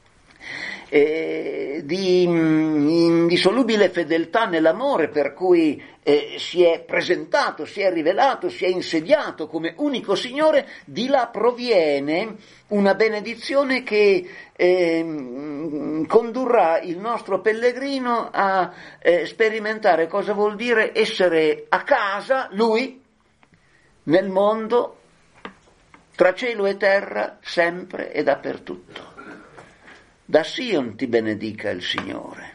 Eh, di indissolubile fedeltà nell'amore per cui eh, si è presentato, si è rivelato, si è insediato come unico Signore, di là proviene una benedizione che eh, condurrà il nostro pellegrino a eh, sperimentare cosa vuol dire essere a casa, lui, nel mondo, tra cielo e terra, sempre e dappertutto. Da Sion ti benedica il Signore.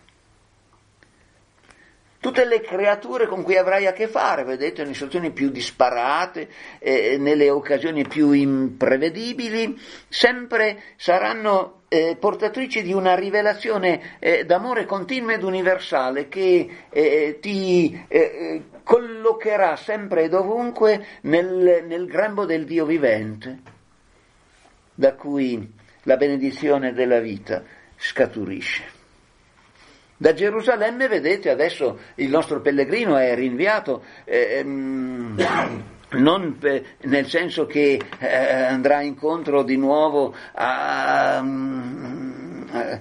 Tutte le creature con cui avrai a che fare, vedete, nelle situazioni più disparate, eh, nelle occasioni più imprevedibili, sempre saranno eh, portatrici di una rivelazione eh, d'amore continua ed universale che eh, ti eh, collocherà sempre e dovunque nel, nel grembo del Dio vivente, da cui la benedizione della vita scaturisce. Da Gerusalemme, vedete, adesso il nostro pellegrino è rinviato, ehm, non per, nel senso che eh, andrà incontro di nuovo a, a, a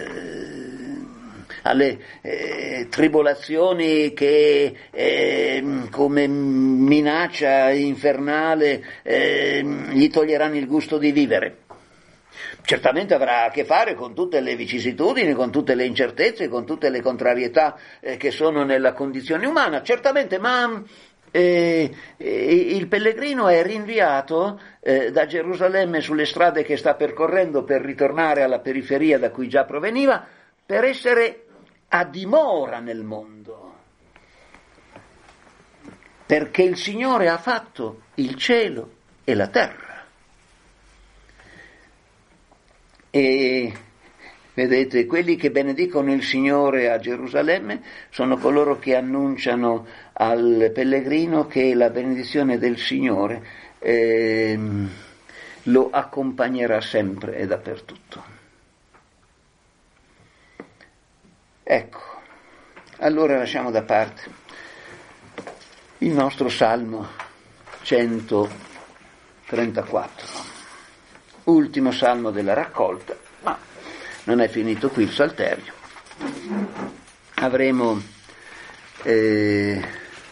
alle eh, tribolazioni che eh, come minaccia infernale eh, gli toglieranno il gusto di vivere. Certamente avrà a che fare con tutte le vicissitudini, con tutte le incertezze, con tutte le contrarietà eh, che sono nella condizione umana, certamente, ma eh, eh, il pellegrino è rinviato eh, da Gerusalemme sulle strade che sta percorrendo per ritornare alla periferia da cui già proveniva, per essere a dimora nel mondo, perché il Signore ha fatto il cielo e la terra. E vedete, quelli che benedicono il Signore a Gerusalemme sono coloro che annunciano al pellegrino che la benedizione del Signore eh, lo accompagnerà sempre e dappertutto. Ecco, allora lasciamo da parte il nostro Salmo centotrentaquattro. Ultimo salmo della raccolta, ma non è finito qui il salterio. Avremo eh,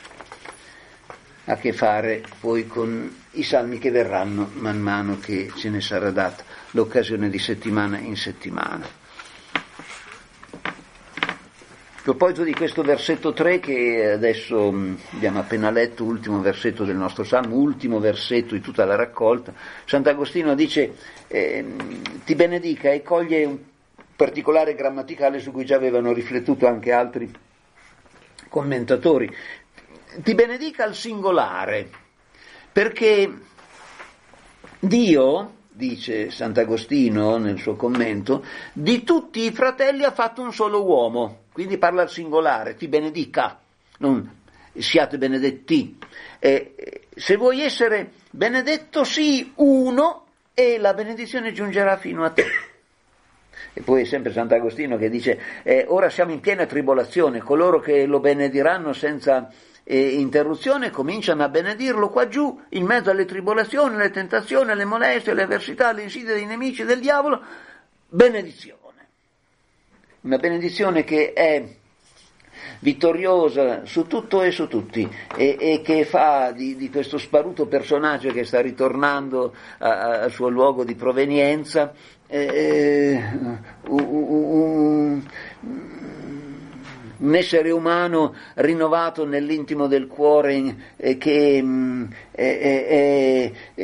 a che fare poi con i salmi che verranno man mano che ce ne sarà data l'occasione di settimana in settimana. proposito di questo versetto tre che adesso mh, abbiamo appena letto, ultimo versetto del nostro Salmo, ultimo versetto di tutta la raccolta, Sant'Agostino dice eh, ti benedica e coglie un particolare grammaticale su cui già avevano riflettuto anche altri commentatori. Ti benedica al singolare, perché Dio, dice Sant'Agostino nel suo commento, di tutti i fratelli ha fatto un solo uomo, quindi parla al singolare, ti benedica, non siate benedetti. Eh, se vuoi essere benedetto, sii uno e la benedizione giungerà fino a te. E poi è sempre Sant'Agostino che dice, eh, ora siamo in piena tribolazione, coloro che lo benediranno senza eh, interruzione cominciano a benedirlo qua giù, in mezzo alle tribolazioni, alle tentazioni, alle molestie, alle avversità, alle insidie dei nemici del diavolo, benedizione. Una benedizione che è vittoriosa su tutto e su tutti e, e che fa di, di questo sparuto personaggio che sta ritornando al suo luogo di provenienza eh, un, un, un essere umano rinnovato nell'intimo del cuore eh, che è, è, è,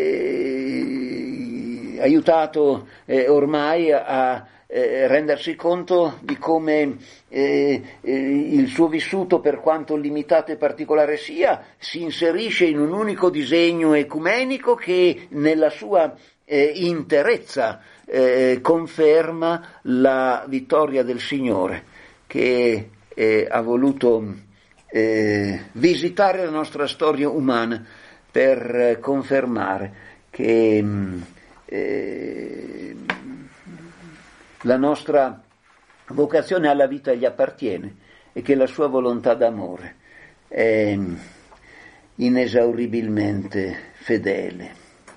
è aiutato eh, ormai a Eh, rendersi conto di come eh, eh, il suo vissuto, per quanto limitato e particolare sia, si inserisce in un unico disegno ecumenico che nella sua eh, interezza eh, conferma la vittoria del Signore, che eh, ha voluto eh, visitare la nostra storia umana per eh, confermare che eh, la nostra vocazione alla vita gli appartiene e che la sua volontà d'amore è inesauribilmente fedele.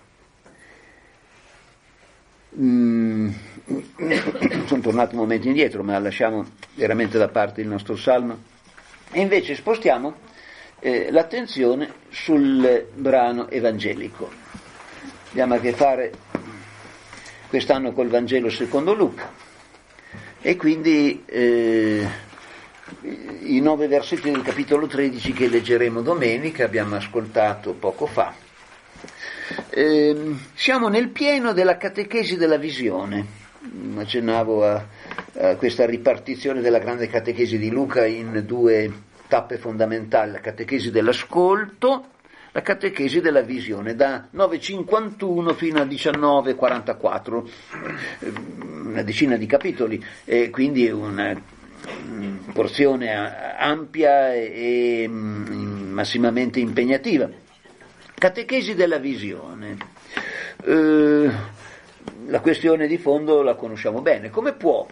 Mm. Sono tornato un momento indietro, ma lasciamo veramente da parte il nostro salmo e invece spostiamo eh, l'attenzione sul brano evangelico. Abbiamo a che fare quest'anno col Vangelo secondo Luca e quindi eh, i nove versetti del capitolo tredici che leggeremo domenica, abbiamo ascoltato poco fa. Eh, siamo nel pieno della catechesi della visione. Accennavo a, a questa ripartizione della grande catechesi di Luca in due tappe fondamentali, la catechesi dell'ascolto, la catechesi della visione, da nove cinquantuno fino a diciannove quarantaquattro, una decina di capitoli, e quindi una porzione ampia e massimamente impegnativa. Catechesi della visione. Eh, la questione di fondo la conosciamo bene. Come può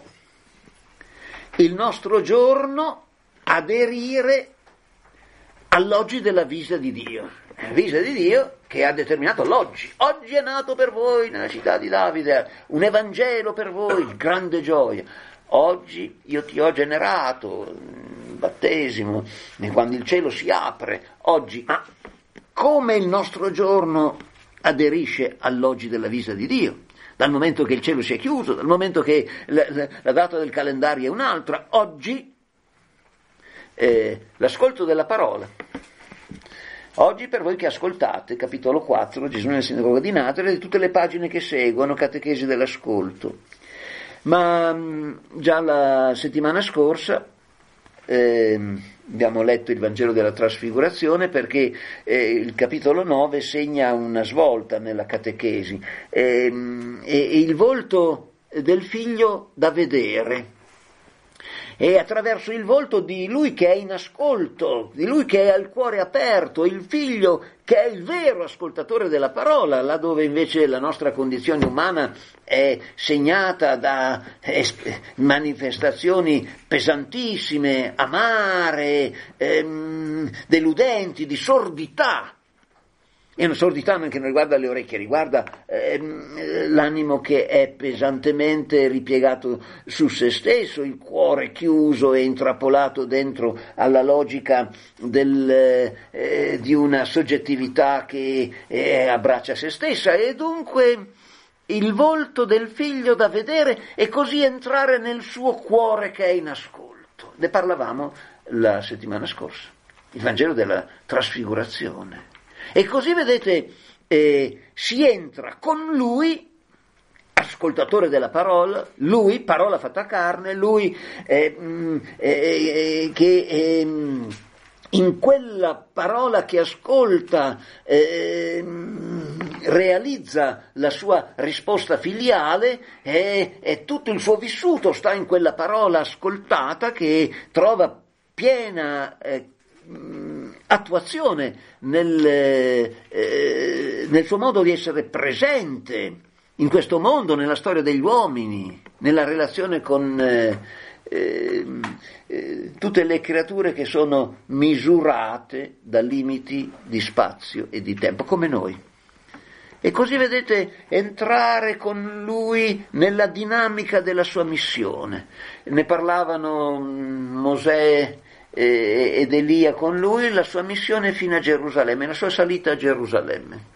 il nostro giorno aderire all'oggi della vita di Dio? La vita di Dio che ha determinato l'oggi. Oggi è nato per voi nella città di Davide un Evangelo per voi, grande gioia. Oggi io ti ho generato, il battesimo, quando il cielo si apre, oggi. Ma come il nostro giorno aderisce all'oggi della vita di Dio? Dal momento che il cielo si è chiuso, dal momento che la, la, la data del calendario è un'altra, oggi eh, l'ascolto della parola. Oggi per voi che ascoltate, capitolo quattro, Gesù nella sinagoga di Nazareth, e tutte le pagine che seguono, catechesi dell'ascolto. Ma mh, già la settimana scorsa eh, abbiamo letto il Vangelo della Trasfigurazione perché eh, il capitolo nove segna una svolta nella catechesi eh, e, e il volto del figlio da vedere. E attraverso il volto di lui che è in ascolto, di lui che ha il cuore aperto, il figlio che è il vero ascoltatore della parola, laddove invece la nostra condizione umana è segnata da manifestazioni pesantissime, amare, ehm, deludenti, di sordità. E una sordità che non riguarda le orecchie, riguarda ehm, l'animo che è pesantemente ripiegato su se stesso, il cuore chiuso e intrappolato dentro alla logica del, eh, di una soggettività che eh, abbraccia se stessa, e dunque il volto del figlio da vedere e così entrare nel suo cuore che è in ascolto. fatto. Ne parlavamo la settimana scorsa, il Vangelo della trasfigurazione. E così vedete, eh, si entra con lui, ascoltatore della parola, lui, parola fatta carne, lui eh, eh, che eh, in quella parola che ascolta eh, realizza la sua risposta filiale e, e tutto il suo vissuto sta in quella parola ascoltata che trova piena eh, attuazione nel, eh, nel suo modo di essere presente in questo mondo, nella storia degli uomini, nella relazione con eh, eh, eh, tutte le creature che sono misurate da limiti di spazio e di tempo, come noi. E così vedete entrare con lui nella dinamica della sua missione. Ne parlavano Mosè ed Elia con lui, la sua missione fino a Gerusalemme, la sua salita a Gerusalemme.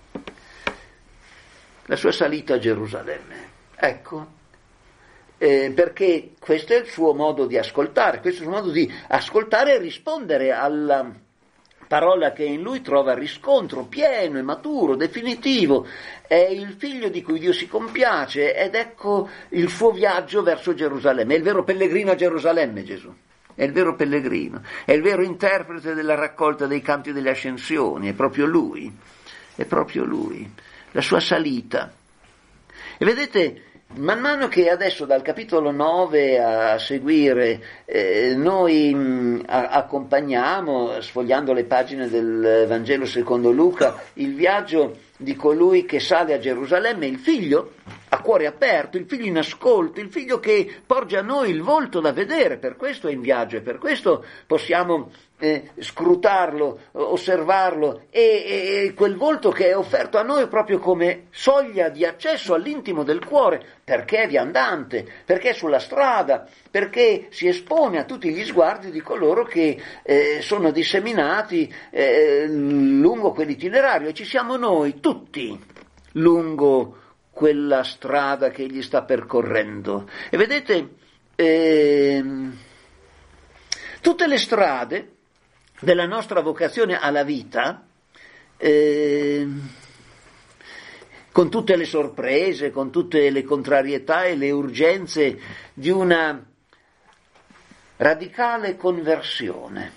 La sua salita a Gerusalemme. Ecco, eh, perché questo è il suo modo di ascoltare, questo è il suo modo di ascoltare e rispondere alla parola che in lui trova riscontro pieno e maturo, definitivo. È il figlio di cui Dio si compiace ed ecco il suo viaggio verso Gerusalemme. È il vero pellegrino a Gerusalemme, Gesù. È il vero pellegrino, è il vero interprete della raccolta dei canti delle ascensioni, è proprio lui, è proprio lui, la sua salita. E vedete, man mano che adesso dal capitolo nove a seguire eh, noi mh, a- accompagniamo, sfogliando le pagine del Vangelo secondo Luca, il viaggio di colui che sale a Gerusalemme, il figlio a cuore aperto, il figlio in ascolto, il figlio che porge a noi il volto da vedere, per questo è in viaggio e per questo possiamo eh, scrutarlo, osservarlo e, e quel volto che è offerto a noi proprio come soglia di accesso all'intimo del cuore, perché è viandante, perché è sulla strada, perché si espone a tutti gli sguardi di coloro che eh, sono disseminati eh, lungo quell'itinerario e ci siamo noi tutti lungo quella strada che egli sta percorrendo. E vedete, ehm, tutte le strade della nostra vocazione alla vita, ehm, con tutte le sorprese, con tutte le contrarietà e le urgenze di una radicale conversione,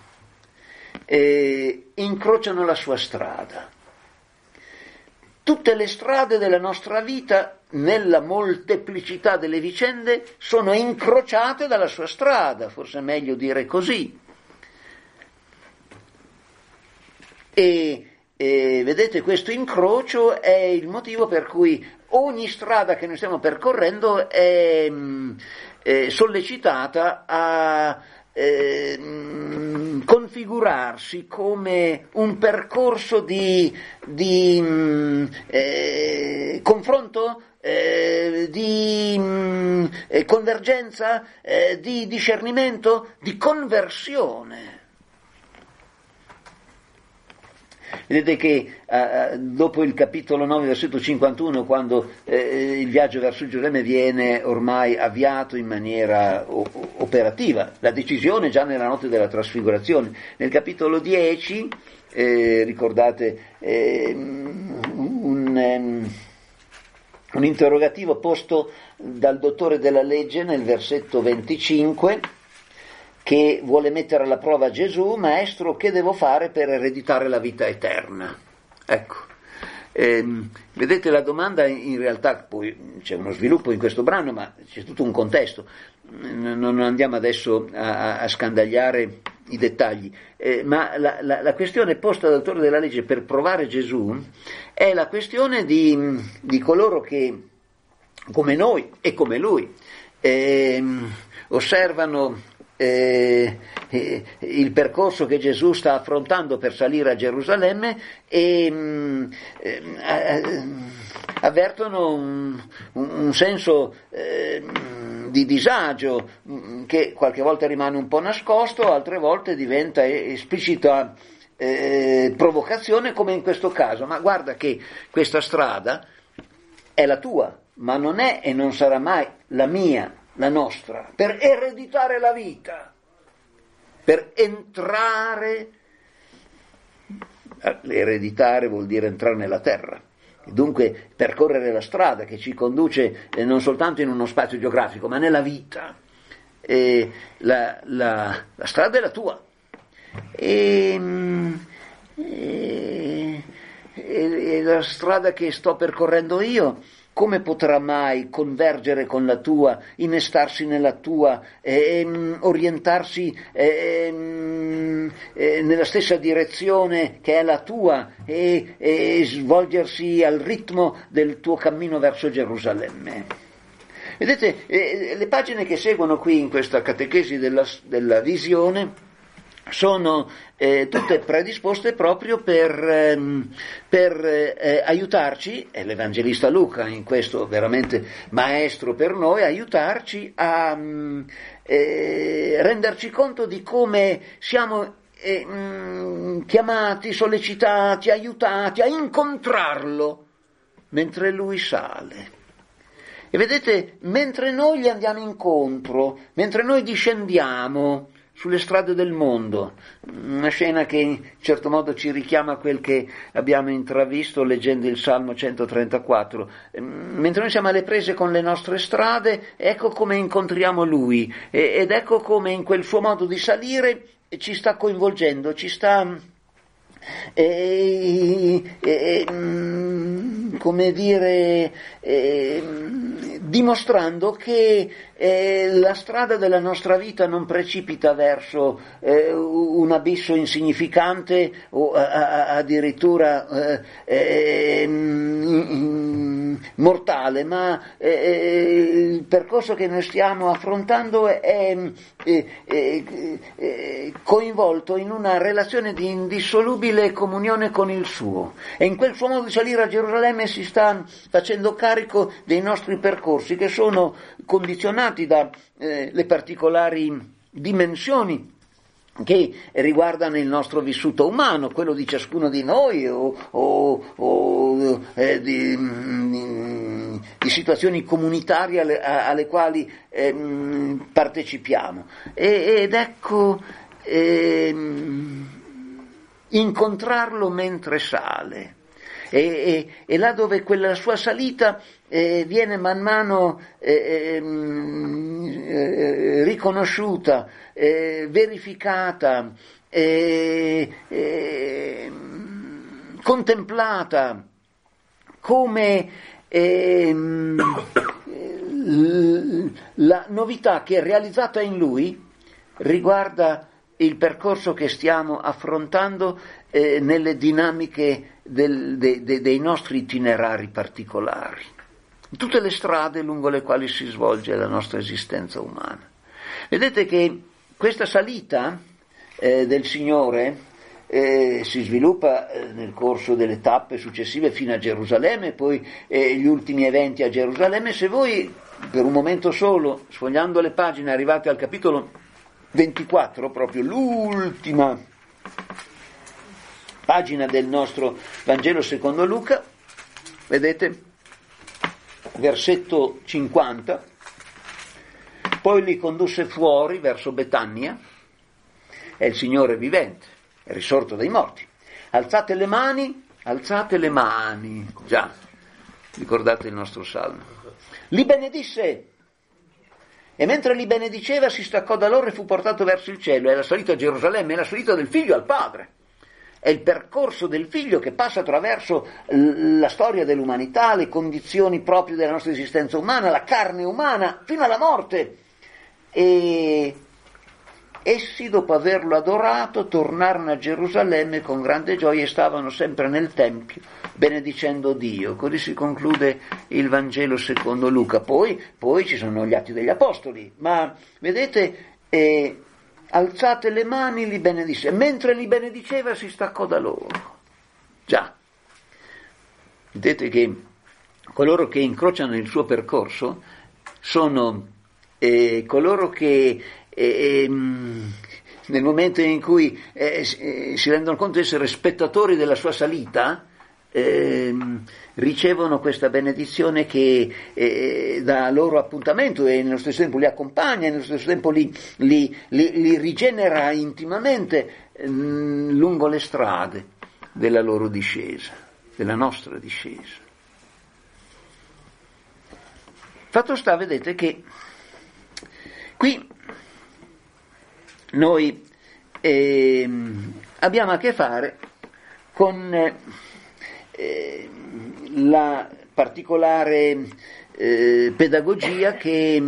eh, incrociano la sua strada. Tutte le strade della nostra vita, nella molteplicità delle vicende, sono incrociate dalla sua strada, forse è meglio dire così. E, e vedete, questo incrocio è il motivo per cui ogni strada che noi stiamo percorrendo è, è sollecitata a Eh, configurarsi come un percorso di, di eh, confronto, eh, di eh, convergenza, eh, di discernimento, di conversione. Vedete che eh, dopo il capitolo nove, versetto cinquantuno, quando eh, il viaggio verso Gerusalemme viene ormai avviato in maniera o- operativa, la decisione già nella notte della trasfigurazione. Nel capitolo dieci, eh, ricordate, eh, un, um, un interrogativo posto dal dottore della legge nel versetto venticinque, che vuole mettere alla prova Gesù: maestro, che devo fare per ereditare la vita eterna? Ecco, ehm, vedete, la domanda in realtà, poi c'è uno sviluppo in questo brano, ma c'è tutto un contesto, non andiamo adesso a, a scandagliare i dettagli, eh, ma la, la, la questione posta dal dottore della legge per provare Gesù è la questione di, di coloro che, come noi e come lui, ehm, osservano Eh, eh, il percorso che Gesù sta affrontando per salire a Gerusalemme e mm, eh, avvertono un, un senso eh, di disagio mh, che qualche volta rimane un po' nascosto, altre volte diventa esplicita eh, provocazione, come in questo caso. Ma guarda che questa strada è la tua, ma non è e non sarà mai la mia. la nostra, per ereditare la vita, per entrare, ereditare vuol dire entrare nella terra, dunque percorrere la strada che ci conduce non soltanto in uno spazio geografico, ma nella vita. E la, la, la strada è la tua. E, e, e la strada che sto percorrendo io, come potrà mai convergere con la tua, innestarsi nella tua, ehm, orientarsi ehm, eh, nella stessa direzione che è la tua e, e svolgersi al ritmo del tuo cammino verso Gerusalemme? Vedete, eh, le pagine che seguono qui in questa catechesi della, della visione sono eh, tutte predisposte proprio per, ehm, per eh, aiutarci, e l'Evangelista Luca in questo veramente maestro per noi, aiutarci a eh, renderci conto di come siamo eh, mh, chiamati, sollecitati, aiutati a incontrarlo mentre lui sale. E vedete, mentre noi gli andiamo incontro, mentre noi discendiamo sulle strade del mondo, una scena che in certo modo ci richiama a quel che abbiamo intravisto leggendo il Salmo centotrentaquattro, mentre noi siamo alle prese con le nostre strade, ecco come incontriamo Lui, ed ecco come in quel suo modo di salire ci sta coinvolgendo, ci sta e, e, come dire e, dimostrando che eh, la strada della nostra vita non precipita verso eh, un abisso insignificante o a, a, addirittura eh, eh, mortale, ma eh, il percorso che noi stiamo affrontando è, è, è, è coinvolto in una relazione di indissolubile comunione con il suo, e in quel suo modo di salire a Gerusalemme si sta facendo carico dei nostri percorsi, che sono condizionati da eh, le particolari dimensioni che riguardano il nostro vissuto umano, quello di ciascuno di noi, o, o, o eh, di, di situazioni comunitarie alle, alle quali eh, partecipiamo. E, ed ecco eh, incontrarlo mentre sale. E, e, e là dove quella sua salita eh, viene man mano eh, eh, riconosciuta, eh, verificata, eh, eh, contemplata come eh, la novità che è realizzata in lui riguarda il percorso che stiamo affrontando eh, nelle dinamiche del, de, de, dei nostri itinerari particolari, tutte le strade lungo le quali si svolge la nostra esistenza umana. Vedete che questa salita eh, del Signore eh, si sviluppa eh, nel corso delle tappe successive fino a Gerusalemme, poi eh, gli ultimi eventi a Gerusalemme. Se voi per un momento solo, sfogliando le pagine, arrivate al capitolo ventiquattro, proprio l'ultima pagina del nostro Vangelo secondo Luca, vedete, versetto cinquanta, poi li condusse fuori verso Betania, è il Signore vivente, è risorto dai morti, alzate le mani, alzate le mani, già, ricordate il nostro salmo, li benedisse. E mentre li benediceva si staccò da loro e fu portato verso il cielo. È la salita a Gerusalemme, è la salita del figlio al padre. È il percorso del figlio che passa attraverso la storia dell'umanità, le condizioni proprie della nostra esistenza umana, la carne umana, fino alla morte. E essi, dopo averlo adorato, tornarono a Gerusalemme con grande gioia e stavano sempre nel Tempio, benedicendo Dio. Così si conclude il Vangelo secondo Luca. Poi, poi ci sono gli Atti degli Apostoli, ma vedete, eh, alzate le mani, li benedisse. Mentre li benediceva si staccò da loro. Già, vedete che coloro che incrociano il suo percorso sono eh, coloro che eh, nel momento in cui eh, si rendono conto di essere spettatori della sua salita, eh, ricevono questa benedizione che eh, dà loro appuntamento e nello stesso tempo li accompagna, e nello stesso tempo li, li, li, li rigenera intimamente eh, lungo le strade della loro discesa, della nostra discesa. Fatto sta, vedete, che qui noi eh, abbiamo a che fare con eh, la particolare eh, pedagogia che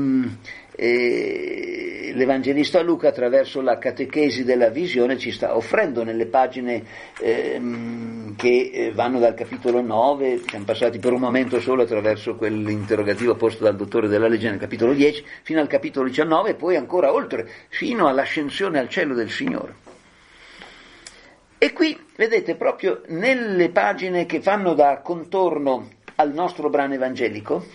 eh, l'Evangelista Luca, attraverso la catechesi della visione, ci sta offrendo nelle pagine eh, che vanno dal capitolo nove, siamo passati per un momento solo attraverso quell'interrogativo posto dal dottore della legge nel capitolo dieci, fino al capitolo diciannove e poi ancora oltre, fino all'ascensione al cielo del Signore. E qui, vedete, proprio nelle pagine che fanno da contorno al nostro brano evangelico,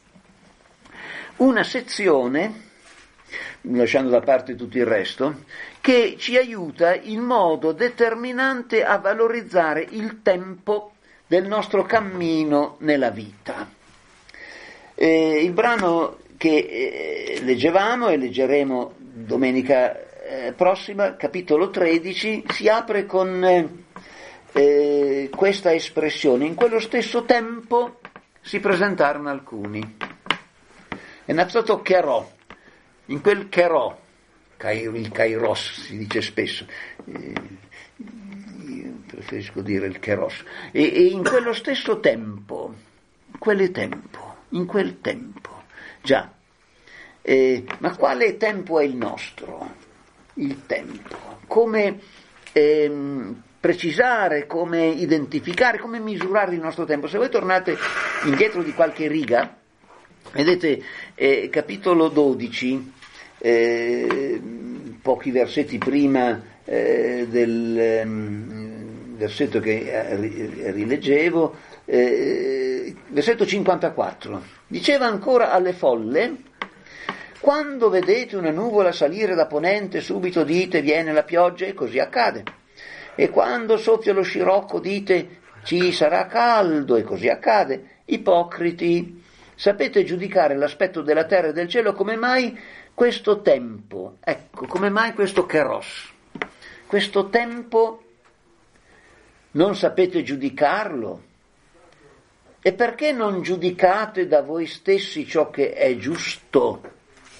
una sezione, lasciando da parte tutto il resto, che ci aiuta in modo determinante a valorizzare il tempo del nostro cammino nella vita. Eh, il brano che eh, leggevamo e leggeremo domenica eh, prossima, capitolo tredici, si apre con eh, questa espressione: in quello stesso tempo si presentarono alcuni. È nato Cherò, in quel Cherò, il Kairos si dice spesso, eh, io preferisco dire il Keros, e, e in quello stesso tempo, quale tempo, in quel tempo, già, eh, ma quale tempo è il nostro? Il tempo, come ehm, precisare, come identificare, come misurare il nostro tempo? Se voi tornate indietro di qualche riga, vedete, eh, capitolo dodici, eh, pochi versetti prima eh, del eh, versetto che rileggevo, eh, versetto cinquantaquattro, diceva ancora alle folle: quando vedete una nuvola salire da ponente, subito dite viene la pioggia, e così accade. E quando soffia lo scirocco dite ci sarà caldo, e così accade. Ipocriti, sapete giudicare l'aspetto della terra e del cielo, come mai questo tempo, ecco, come mai questo Keros, questo tempo non sapete giudicarlo? E perché non giudicate da voi stessi ciò che è giusto?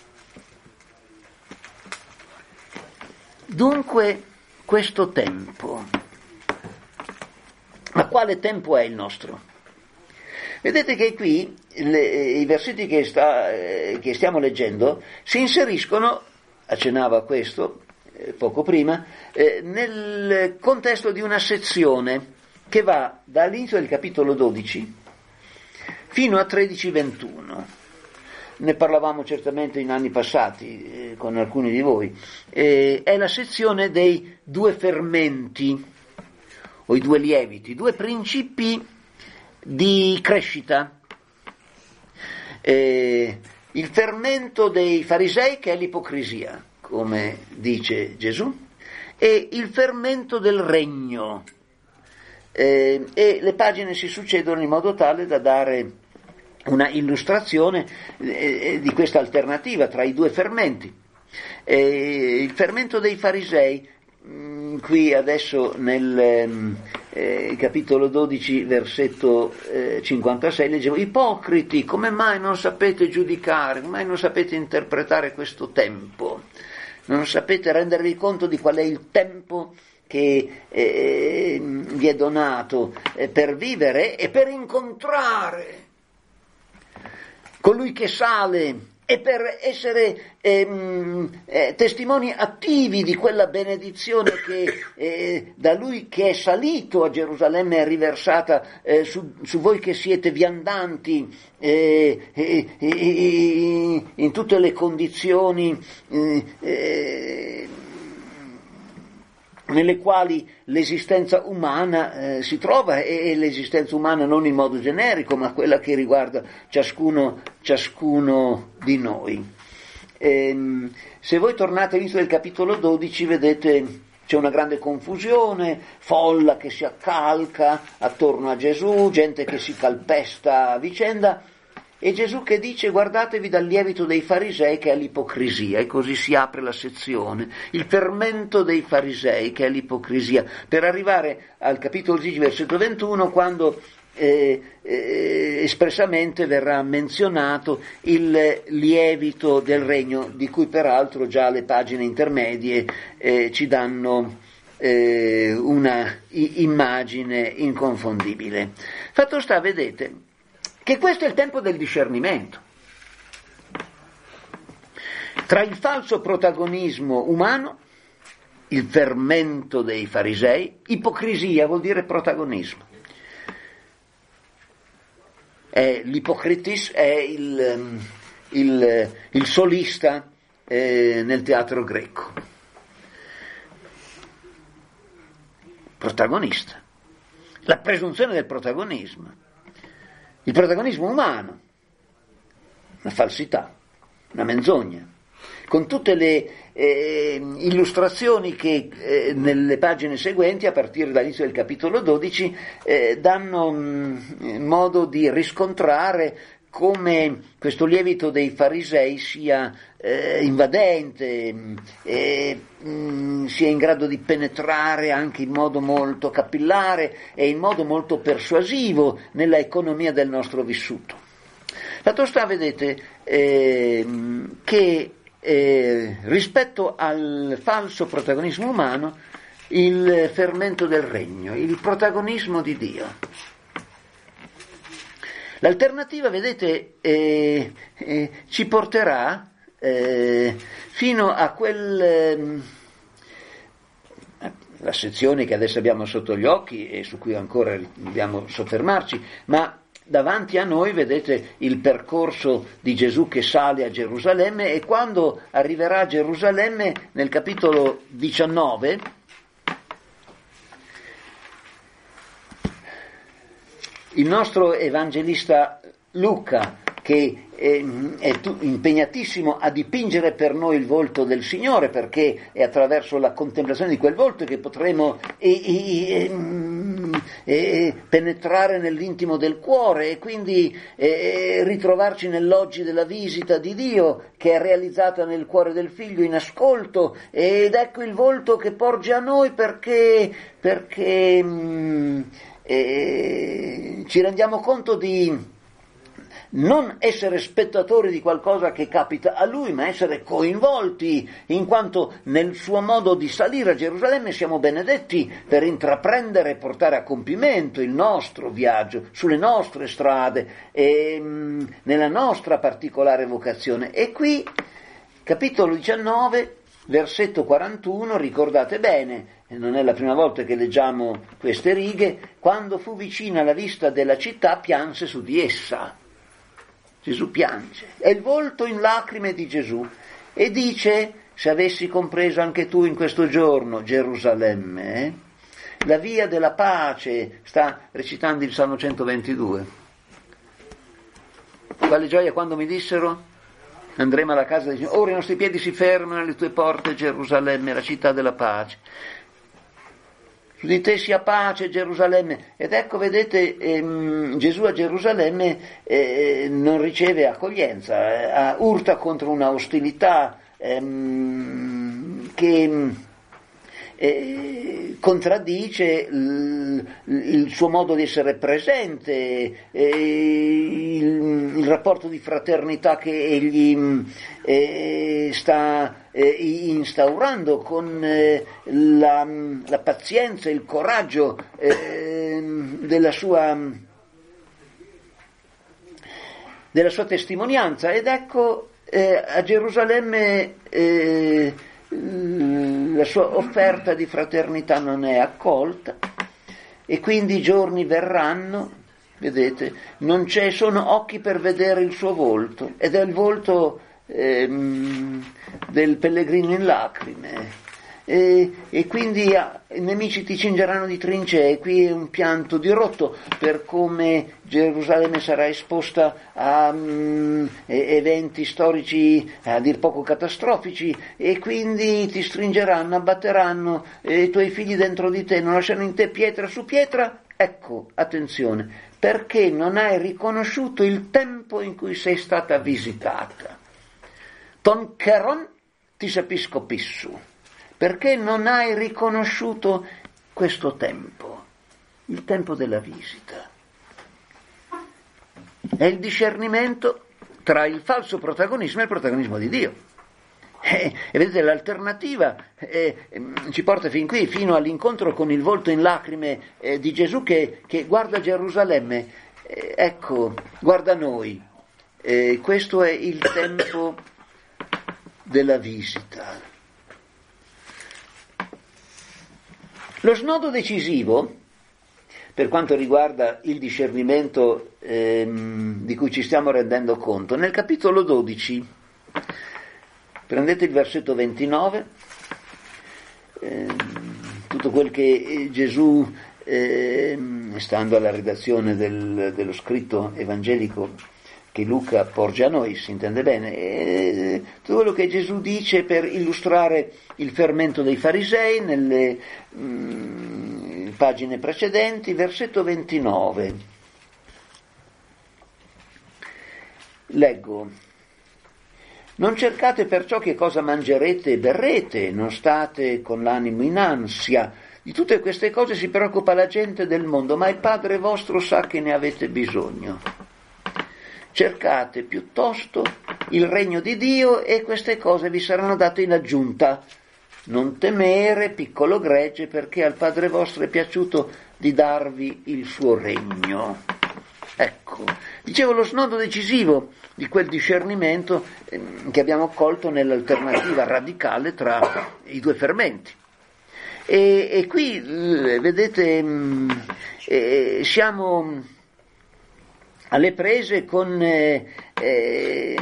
Dunque, questo tempo, ma quale tempo è il nostro? Vedete che qui le, i versetti che, sta, eh, che stiamo leggendo si inseriscono, accennavo a questo eh, poco prima, eh, nel contesto di una sezione che va dall'inizio del capitolo dodici fino a tredici ventuno. Ne parlavamo certamente in anni passati eh, con alcuni di voi. Eh, è la sezione dei due fermenti, o i due lieviti, due principi di crescita. Eh, il fermento dei farisei, che è l'ipocrisia, come dice Gesù, e il fermento del regno. Eh, e le pagine si succedono in modo tale da dare una illustrazione eh, di questa alternativa tra i due fermenti. Eh, il fermento dei farisei, mh, qui adesso nel eh, capitolo dodici versetto eh, cinquantasei leggevo: ipocriti, come mai non sapete giudicare, come mai non sapete interpretare questo tempo, non sapete rendervi conto di qual è il tempo che eh, vi è donato eh, per vivere e per incontrare colui che sale, e per essere ehm, eh, testimoni attivi di quella benedizione che eh, da lui che è salito a Gerusalemme è riversata eh, su, su voi che siete viandanti eh, eh, eh, in tutte le condizioni eh, eh, nelle quali l'esistenza umana eh, si trova, e l'esistenza umana non in modo generico, ma quella che riguarda ciascuno, ciascuno di noi. Ehm, se voi tornate all'inizio del capitolo dodici, vedete c'è una grande confusione, folla che si accalca attorno a Gesù, gente che si calpesta a vicenda, e Gesù che dice: guardatevi dal lievito dei farisei che è l'ipocrisia, e così si apre la sezione, il fermento dei farisei che è l'ipocrisia, per arrivare al capitolo dieci, versetto ventuno, quando eh, eh, espressamente verrà menzionato il lievito del regno, di cui peraltro già le pagine intermedie eh, ci danno eh, una i- immagine inconfondibile. Fatto sta, vedete, che questo è il tempo del discernimento tra il falso protagonismo umano, il fermento dei farisei. Ipocrisia vuol dire protagonismo, è l'ipocritis, è il, il, il solista eh, nel teatro greco, protagonista, la presunzione del protagonismo. Il protagonismo umano, una falsità, una menzogna, con tutte le eh, illustrazioni che eh, nelle pagine seguenti, a partire dall'inizio del capitolo dodici, eh, danno mh, modo di riscontrare come questo lievito dei farisei sia eh, invadente, eh, mh, sia in grado di penetrare anche in modo molto capillare e in modo molto persuasivo nella economia del nostro vissuto. Fatto sta, vedete, eh, che eh, rispetto al falso protagonismo umano, il fermento del regno, il protagonismo di Dio. L'alternativa, vedete, eh, eh, ci porterà eh, fino a quel... Eh, la sezione che adesso abbiamo sotto gli occhi e su cui ancora dobbiamo soffermarci, ma davanti a noi, vedete, il percorso di Gesù che sale a Gerusalemme, e quando arriverà a Gerusalemme, nel capitolo diciannove, il nostro evangelista Luca, che è, è impegnatissimo a dipingere per noi il volto del Signore, perché è attraverso la contemplazione di quel volto che potremo e, e, e, penetrare nell'intimo del cuore e quindi e, ritrovarci nell'oggi della visita di Dio che è realizzata nel cuore del Figlio in ascolto, ed ecco il volto che porge a noi perché, perché mh, e ci rendiamo conto di non essere spettatori di qualcosa che capita a lui, ma essere coinvolti, in quanto nel suo modo di salire a Gerusalemme siamo benedetti per intraprendere e portare a compimento il nostro viaggio sulle nostre strade e mh, nella nostra particolare vocazione. E qui, capitolo diciannove, versetto quarantuno, ricordate bene, non è la prima volta che leggiamo queste righe: quando fu vicina alla vista della città pianse su di essa. Gesù piange, è il volto in lacrime di Gesù, e dice: se avessi compreso anche tu in questo giorno, Gerusalemme, eh? la via della pace, sta recitando il Salmo centoventidue. Quale gioia quando mi dissero: andremo alla casa del Signore, ora i nostri piedi si fermano alle tue porte, Gerusalemme, la città della pace. Su di te sia pace, Gerusalemme. Ed ecco, vedete, ehm, Gesù a Gerusalemme eh, non riceve accoglienza, eh, urta contro una ostilità ehm, che eh, contraddice l, il suo modo di essere presente, eh, il, il rapporto di fraternità che egli eh, sta eh, instaurando con eh, la, la pazienza e il coraggio eh, della sua della sua testimonianza. Ed ecco, eh, a Gerusalemme eh, la sua offerta di fraternità non è accolta, e quindi i giorni verranno, vedete, non ci sono occhi per vedere il suo volto, ed è il volto ehm, del pellegrino in lacrime, e, e quindi ah, i nemici ti cingeranno di trincee, qui è un pianto dirotto per come Gerusalemme sarà esposta a um, eventi storici a dir poco catastrofici, e quindi ti stringeranno, abbatteranno e i tuoi figli dentro di te, non lasceranno in te pietra su pietra. Ecco, attenzione, perché non hai riconosciuto il tempo in cui sei stata visitata. Ton cheron ti sapisco pissu, perché non hai riconosciuto questo tempo, il tempo della visita. È il discernimento tra il falso protagonismo e il protagonismo di Dio. E, e vedete, l'alternativa eh, ci porta fin qui, fino all'incontro con il volto in lacrime eh, di Gesù che, che guarda Gerusalemme. Eh, ecco, guarda noi. Eh, questo è il tempo della visita. Lo snodo decisivo, per quanto riguarda il discernimento ehm, di cui ci stiamo rendendo conto, nel capitolo dodici, prendete il versetto ventinove, ehm, tutto quel che Gesù, ehm, stando alla redazione del, dello scritto evangelico che Luca porge a noi, si intende bene, e tutto quello che Gesù dice per illustrare il fermento dei farisei nelle mh, pagine precedenti, versetto ventinove. Leggo: non cercate perciò che cosa mangerete e berrete, non state con l'animo in ansia. Di tutte queste cose si preoccupa la gente del mondo, ma il Padre vostro sa che ne avete bisogno. Cercate piuttosto il regno di Dio e queste cose vi saranno date in aggiunta. Non temere, piccolo gregge, perché al Padre vostro è piaciuto di darvi il suo regno. Ecco, dicevo, lo snodo decisivo di quel discernimento eh, che abbiamo colto nell'alternativa radicale tra i due fermenti. E, e qui, eh, vedete, mh, eh, siamo alle prese con eh, eh,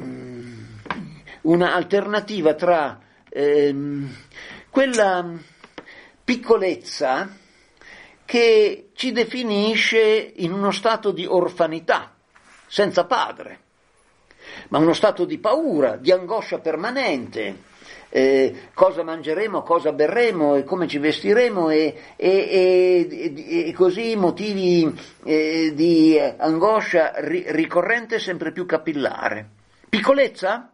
una alternativa tra eh, quella piccolezza che ci definisce in uno stato di orfanità, senza padre, ma uno stato di paura, di angoscia permanente. Eh, cosa mangeremo, cosa berremo e come ci vestiremo e, e, e, e così motivi eh, di angoscia ri, ricorrente sempre più capillare. Piccolezza?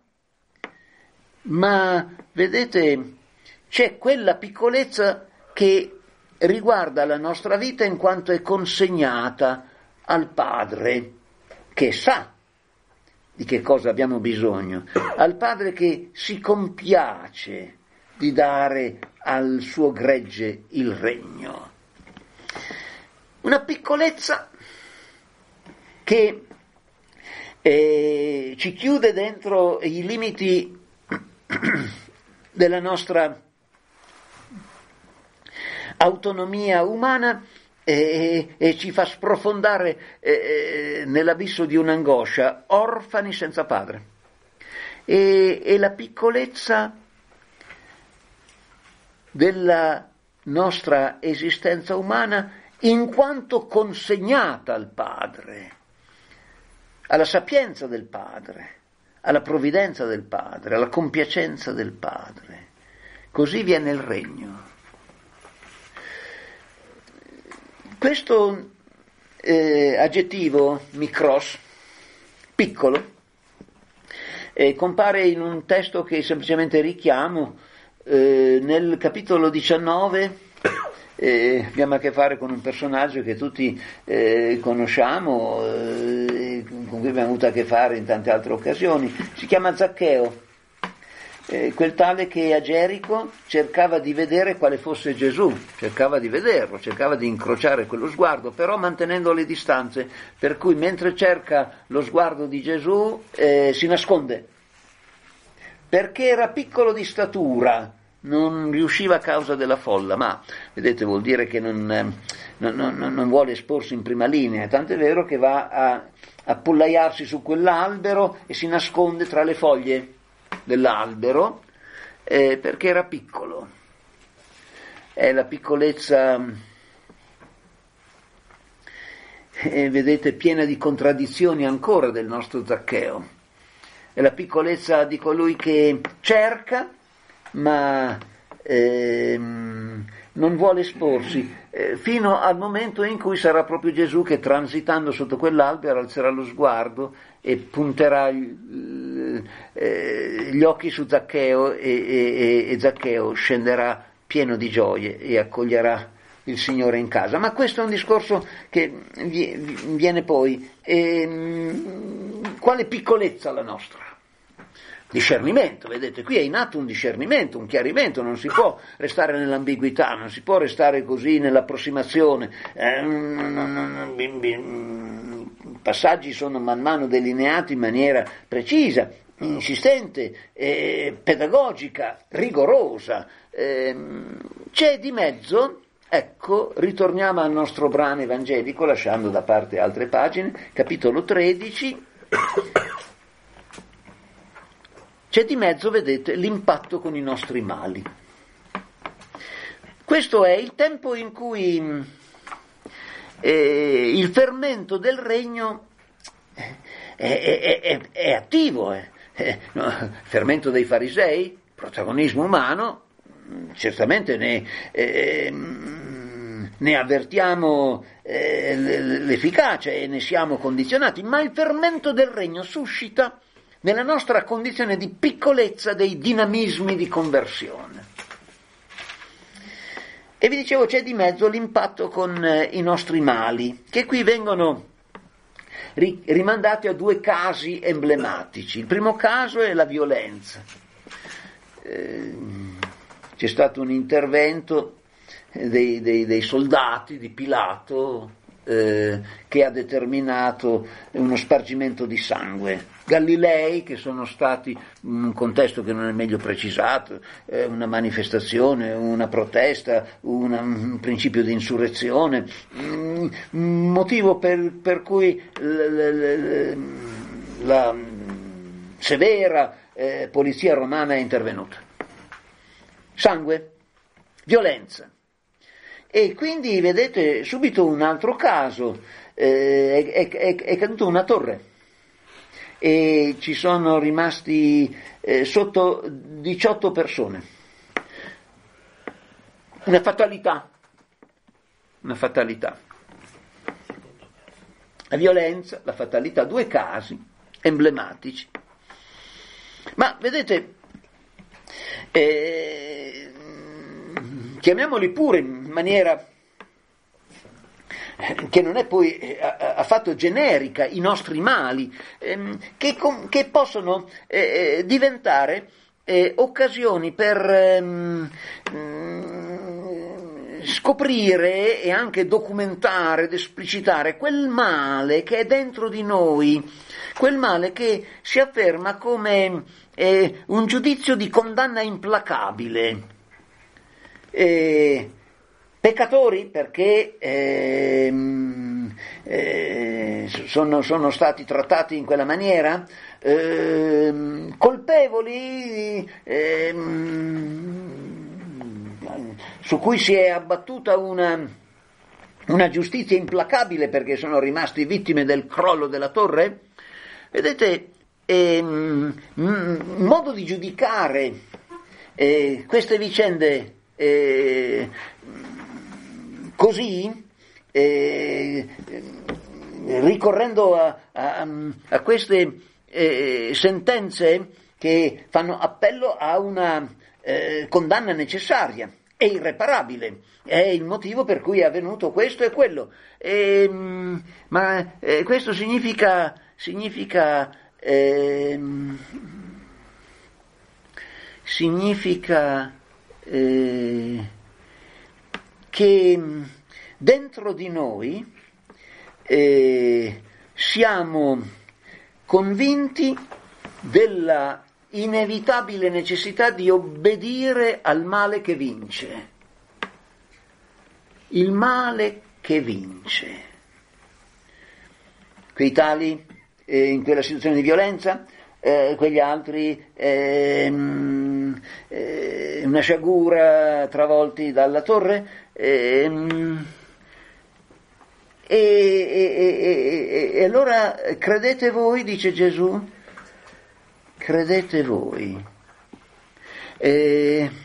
Ma vedete, c'è quella piccolezza che riguarda la nostra vita in quanto è consegnata al Padre che sa di che cosa abbiamo bisogno, al Padre che si compiace di dare al suo gregge il regno. Una piccolezza che eh, ci chiude dentro i limiti della nostra autonomia umana E, e ci fa sprofondare eh, nell'abisso di un'angoscia, orfani senza padre. E, e la piccolezza della nostra esistenza umana in quanto consegnata al Padre, alla sapienza del Padre, alla provvidenza del Padre, alla compiacenza del Padre. Così viene il regno. Questo eh, aggettivo, mikros, piccolo, eh, compare in un testo che semplicemente richiamo eh, nel capitolo diciannove. Eh, abbiamo a che fare con un personaggio che tutti eh, conosciamo, eh, con cui abbiamo avuto a che fare in tante altre occasioni. Si chiama Zaccheo. Eh, quel tale che a Gerico cercava di vedere quale fosse Gesù, cercava di vederlo, cercava di incrociare quello sguardo, però mantenendo le distanze, per cui mentre cerca lo sguardo di Gesù eh, si nasconde, perché era piccolo di statura, non riusciva a causa della folla, ma vedete, vuol dire che non, non, non, non vuole esporsi in prima linea, tant'è vero che va a appollaiarsi su quell'albero e si nasconde tra le foglie dell'albero eh, perché era piccolo. è la piccolezza, eh, vedete, piena di contraddizioni ancora del nostro Zaccheo. È la piccolezza di colui che cerca, ma ehm, non vuole esporsi, eh, fino al momento in cui sarà proprio Gesù che, transitando sotto quell'albero, alzerà lo sguardo e punterà gli, eh, gli occhi su Zaccheo e, e, e Zaccheo scenderà pieno di gioie e accoglierà il Signore in casa. Ma questo è un discorso che viene poi. E, quale piccolezza la nostra? Discernimento, vedete, qui è in atto un discernimento, un chiarimento, non si può restare nell'ambiguità, non si può restare così nell'approssimazione. I passaggi sono man mano delineati in maniera precisa, insistente, eh, pedagogica, rigorosa. Eh, c'è di mezzo, ecco, ritorniamo al nostro brano evangelico, lasciando da parte altre pagine, capitolo tredici. C'è di mezzo, vedete, l'impatto con i nostri mali. Questo è il tempo in cui eh, il fermento del regno è, è, è, è attivo. Eh. Eh, no, fermento dei farisei, protagonismo umano, certamente ne, eh, ne avvertiamo eh, l'efficacia e ne siamo condizionati, ma il fermento del regno suscita nella nostra condizione di piccolezza dei dinamismi di conversione. E vi dicevo, c'è di mezzo l'impatto con eh, i nostri mali, che qui vengono ri- rimandati a due casi emblematici. Il primo caso è la violenza. Eh, c'è stato un intervento dei, dei, dei soldati di Pilato eh, che ha determinato uno spargimento di sangue. Galilei, che sono stati, in un contesto che non è meglio precisato, eh, una manifestazione, una protesta, una, un principio di insurrezione, un motivo per, per cui la, la, la severa eh, polizia romana è intervenuta. Sangue, violenza. E quindi vedete subito un altro caso, eh, è, è, è caduta una torre e ci sono rimasti eh, sotto diciotto persone. Una fatalità, una fatalità. La violenza, la fatalità, due casi emblematici. Ma vedete, eh, chiamiamoli pure in maniera che non è poi affatto generica, i nostri mali, ehm, che, com- che possono eh, diventare eh, occasioni per ehm, scoprire e anche documentare ed esplicitare quel male che è dentro di noi, quel male che si afferma come eh, un giudizio di condanna implacabile. Eh, Peccatori perché eh, eh, sono, sono stati trattati in quella maniera, eh, colpevoli eh, su cui si è abbattuta una, una giustizia implacabile perché sono rimasti vittime del crollo della torre. Vedete, eh, un modo di giudicare eh, queste vicende eh, così, eh, ricorrendo a, a, a queste eh, sentenze che fanno appello a una eh, condanna necessaria e irreparabile, è il motivo per cui è avvenuto questo e quello. E, ma eh, questo significa, significa, eh, significa eh, che dentro di noi eh, siamo convinti della inevitabile necessità di obbedire al male che vince. Il male che vince. Quei tali eh, in quella situazione di violenza, eh, quegli altri eh, eh, una sciagura, travolti dalla torre, eh, e, e, e, e allora credete voi, dice Gesù, credete voi. E,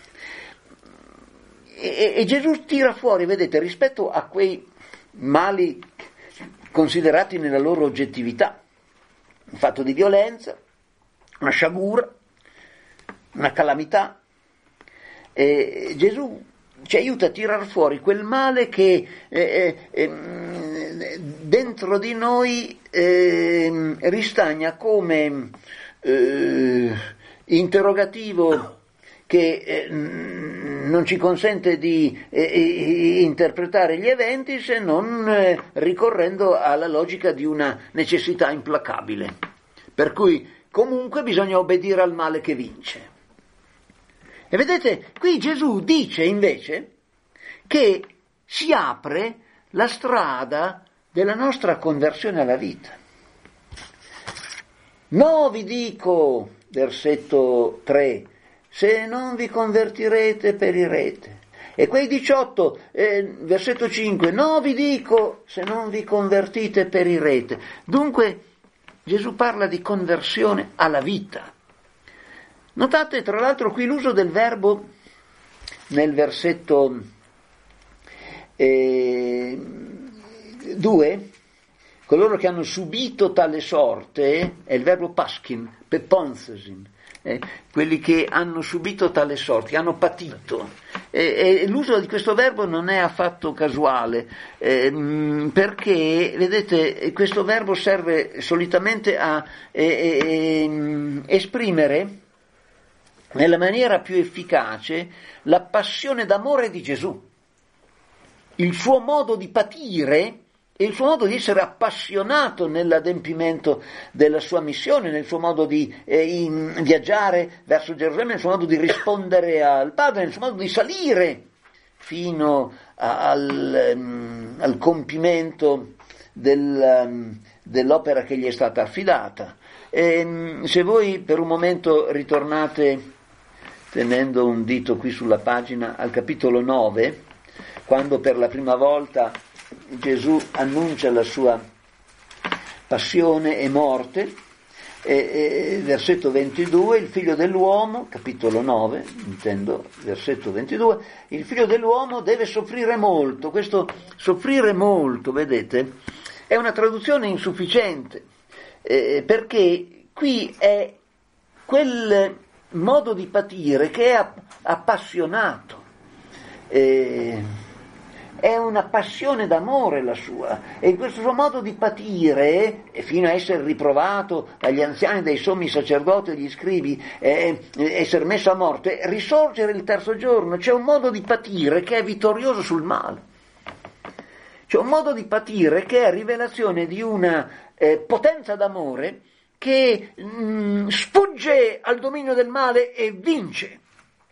e, e Gesù tira fuori, vedete, rispetto a quei mali considerati nella loro oggettività, un fatto di violenza, una sciagura, una calamità, e Gesù ci aiuta a tirar fuori quel male che eh, eh, dentro di noi eh, ristagna come eh, interrogativo che eh, non ci consente di eh, interpretare gli eventi se non eh, ricorrendo alla logica di una necessità implacabile, per cui comunque bisogna obbedire al male che vince. E vedete, qui Gesù dice invece che si apre la strada della nostra conversione alla vita. No, vi dico, versetto tre, se non vi convertirete perirete. E quei diciotto, eh, versetto cinque, no, vi dico, se non vi convertite perirete. Dunque Gesù parla di conversione alla vita. Notate tra l'altro qui l'uso del verbo nel versetto eh, due, coloro che hanno subito tale sorte, è il verbo paskin, peponthesin, eh, quelli che hanno subito tale sorte, che hanno patito. E, e l'uso di questo verbo non è affatto casuale, eh, perché, vedete, questo verbo serve solitamente a eh, eh, esprimere nella maniera più efficace la passione d'amore di Gesù, il suo modo di patire e il suo modo di essere appassionato nell'adempimento della sua missione, nel suo modo di eh, in, viaggiare verso Gerusalemme, nel suo modo di rispondere al Padre, nel suo modo di salire fino a, al, um, al compimento del, um, dell'opera che gli è stata affidata. E, se voi per un momento ritornate, tenendo un dito qui sulla pagina, al capitolo nove, quando per la prima volta Gesù annuncia la sua passione e morte, e, e, versetto ventidue, il figlio dell'uomo, capitolo nove, intendo, versetto ventidue, il figlio dell'uomo deve soffrire molto. Questo soffrire molto, vedete, è una traduzione insufficiente, eh, perché qui è quel modo di patire che è appassionato, eh, è una passione d'amore la sua, e in questo suo modo di patire, e fino a essere riprovato dagli anziani, dai sommi sacerdoti e dagli scribi, eh, essere messo a morte, risorgere il terzo giorno, c'è un modo di patire che è vittorioso sul male, c'è un modo di patire che è rivelazione di una eh, potenza d'amore che mh, sfugge al dominio del male e vince.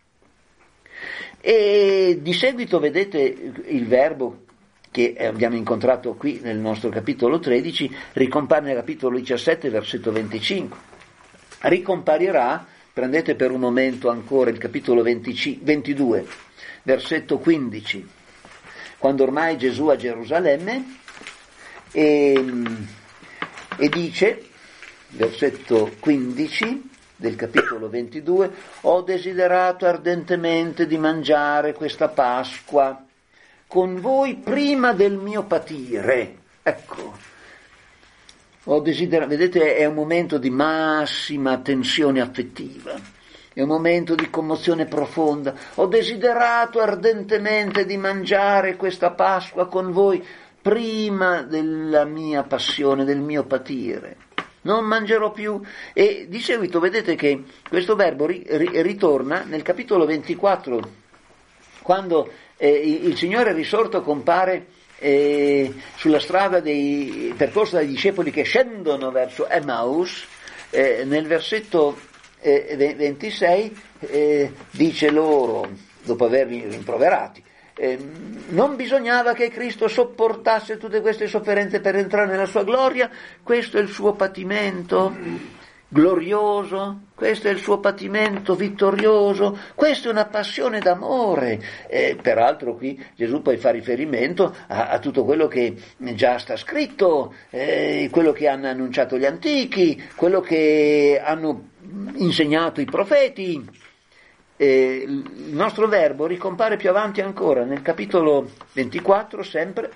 E di seguito vedete il verbo che abbiamo incontrato qui nel nostro capitolo tredici, ricompare nel capitolo diciassette, versetto venticinque. Ricomparirà, prendete per un momento ancora il capitolo ventidue, versetto quindici, quando ormai Gesù a Gerusalemme, e, e dice, versetto quindici del capitolo ventidue, ho desiderato ardentemente di mangiare questa Pasqua con voi prima del mio patire. Ecco, ho desiderato, vedete, è un momento di massima tensione affettiva, è un momento di commozione profonda. Ho desiderato ardentemente di mangiare questa Pasqua con voi prima della mia passione, del mio patire. Non mangerò più. E di seguito vedete che questo verbo ri, ri, ritorna nel capitolo ventiquattro, quando eh, il Signore risorto compare eh, sulla strada dei, percorsa dai discepoli che scendono verso Emmaus, eh, nel versetto eh, ventisei eh, dice loro, dopo averli rimproverati, Eh, non bisognava che Cristo sopportasse tutte queste sofferenze per entrare nella sua gloria, questo è il suo patimento glorioso, questo è il suo patimento vittorioso, questa è una passione d'amore. Eh, peraltro qui Gesù poi fa riferimento a, a tutto quello che già sta scritto, eh, quello che hanno annunciato gli antichi, quello che hanno insegnato i profeti. Eh, il nostro verbo ricompare più avanti ancora, nel capitolo ventiquattro, sempre,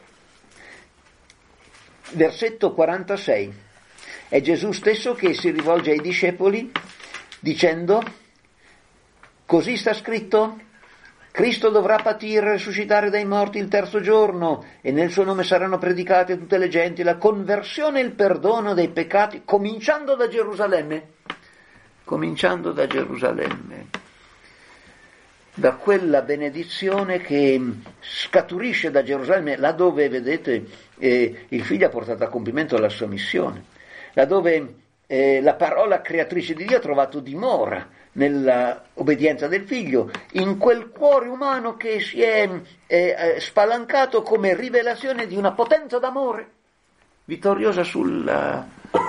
versetto quarantasei. È Gesù stesso che si rivolge ai discepoli dicendo: così sta scritto, Cristo dovrà patire e risuscitare dai morti il terzo giorno, e nel suo nome saranno predicate a tutte le genti la conversione e il perdono dei peccati, cominciando da Gerusalemme, cominciando da Gerusalemme, da quella benedizione che scaturisce da Gerusalemme, laddove, vedete, eh, il figlio ha portato a compimento la sua missione, laddove eh, la parola creatrice di Dio ha trovato dimora nella obbedienza del figlio, in quel cuore umano che si è eh, spalancato come rivelazione di una potenza d'amore vittoriosa sulla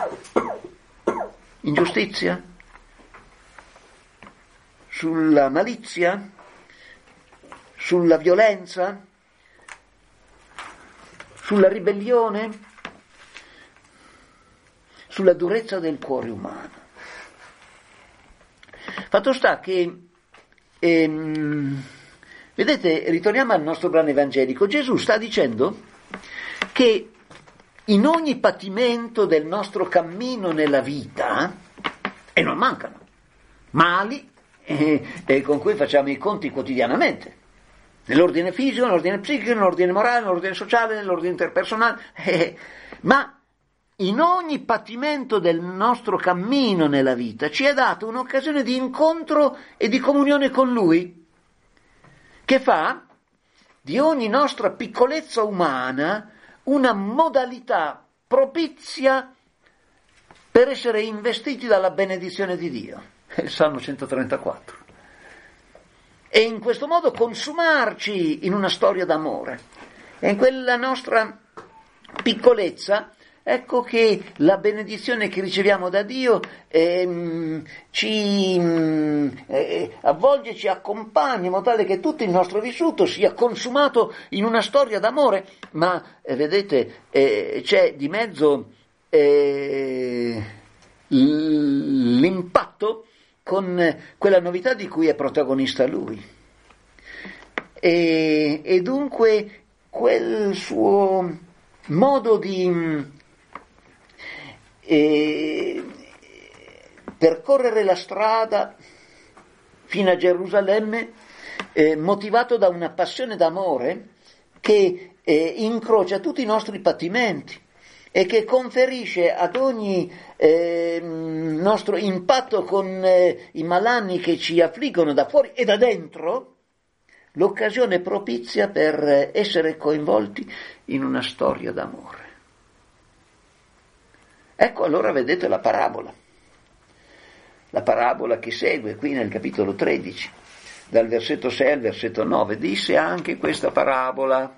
ingiustizia, sulla malizia, sulla violenza, sulla ribellione, sulla durezza del cuore umano. Fatto sta che, ehm, vedete, ritorniamo al nostro brano evangelico, Gesù sta dicendo che in ogni patimento del nostro cammino nella vita, e non mancano, mali eh, eh, con cui facciamo i conti quotidianamente, nell'ordine fisico, nell'ordine psichico, nell'ordine morale, nell'ordine sociale, nell'ordine interpersonale, eh, ma in ogni patimento del nostro cammino nella vita ci è data un'occasione di incontro e di comunione con Lui, che fa di ogni nostra piccolezza umana una modalità propizia per essere investiti dalla benedizione di Dio. È il Salmo centotrentaquattro. E in questo modo consumarci in una storia d'amore. E in quella nostra piccolezza, ecco che la benedizione che riceviamo da Dio ehm, ci eh, avvolge, ci accompagna, in modo tale che tutto il nostro vissuto sia consumato in una storia d'amore, ma eh, vedete, eh, c'è di mezzo eh, l'impatto con quella novità di cui è protagonista Lui. E, e dunque quel suo modo di E percorrere la strada fino a Gerusalemme eh, motivato da una passione d'amore che eh, incrocia tutti i nostri patimenti e che conferisce ad ogni eh, nostro impatto con eh, i malanni che ci affliggono da fuori e da dentro l'occasione propizia per essere coinvolti in una storia d'amore. Ecco allora vedete la parabola, la parabola che segue qui nel capitolo tredici, dal versetto sei al versetto nove, disse anche questa parabola: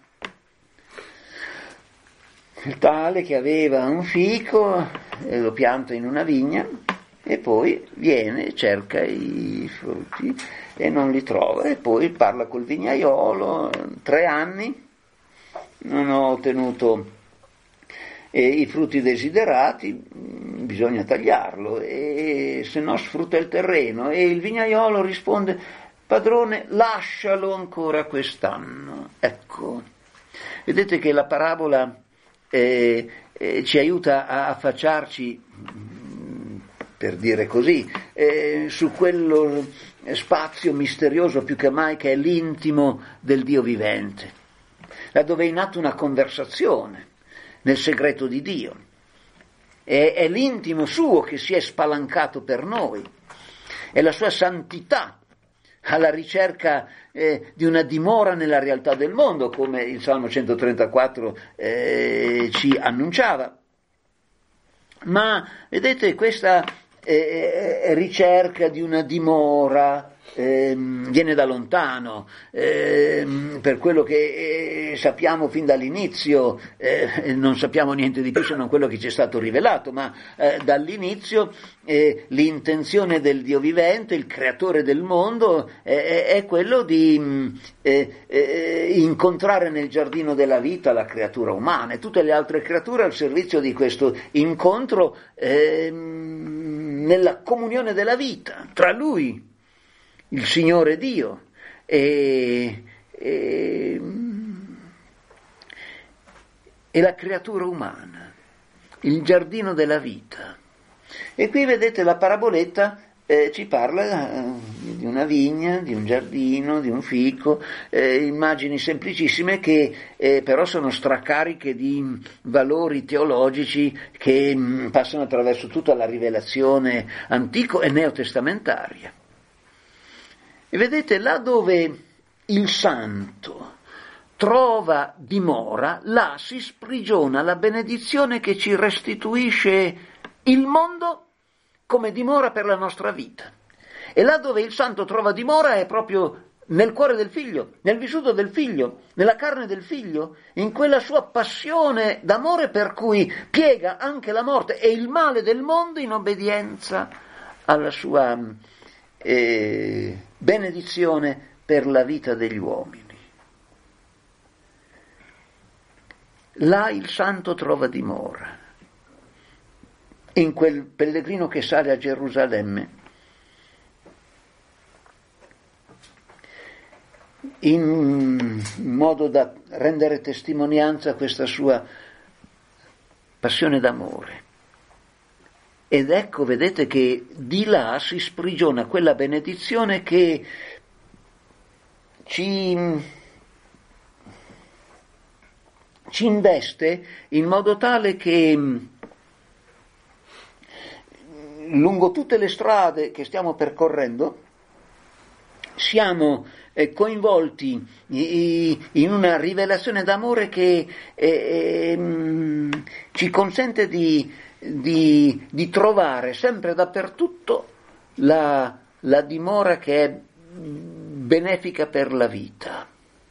il tale che aveva un fico e lo pianta in una vigna e poi viene e cerca i frutti e non li trova, e poi parla col vignaiolo: tre anni non ho ottenuto e i frutti desiderati, bisogna tagliarlo, e se no sfrutta il terreno. E il vignaiolo risponde: padrone, lascialo ancora quest'anno. Ecco, vedete che la parabola eh, eh, ci aiuta a affacciarci, per dire così, eh, su quello spazio misterioso più che mai che è l'intimo del Dio vivente, laddove è in atto una conversazione nel segreto di Dio. È, è l'intimo suo che si è spalancato per noi, è la sua santità alla ricerca eh, di una dimora nella realtà del mondo, come il Salmo centotrentaquattro eh, ci annunciava. Ma vedete, questa eh, ricerca di una dimora eh, viene da lontano, eh, per quello che eh, sappiamo fin dall'inizio, eh, non sappiamo niente di più se non quello che ci è stato rivelato, ma eh, dall'inizio eh, l'intenzione del Dio vivente, il creatore del mondo, eh, è quello di eh, eh, incontrare nel giardino della vita la creatura umana e tutte le altre creature al servizio di questo incontro eh, nella comunione della vita tra lui, il Signore Dio, e, e, e la creatura umana, il giardino della vita. E qui vedete la paraboletta eh, ci parla eh, di una vigna, di un giardino, di un fico, eh, immagini semplicissime che eh, però sono stracariche di valori teologici che mh, passano attraverso tutta la rivelazione antico e neotestamentaria. E vedete, là dove il santo trova dimora, là si sprigiona la benedizione che ci restituisce il mondo come dimora per la nostra vita. E là dove il santo trova dimora è proprio nel cuore del figlio, nel vissuto del figlio, nella carne del figlio, in quella sua passione d'amore per cui piega anche la morte e il male del mondo in obbedienza alla sua eh, benedizione per la vita degli uomini. Là il santo trova dimora, in quel pellegrino che sale a Gerusalemme, in modo da rendere testimonianza a questa sua passione d'amore. Ed ecco, vedete che di là si sprigiona quella benedizione che ci, ci investe in modo tale che lungo tutte le strade che stiamo percorrendo siamo eh, coinvolti in una rivelazione d'amore che eh, eh, ci consente di, di, di trovare sempre dappertutto la, la dimora che è benefica per la vita.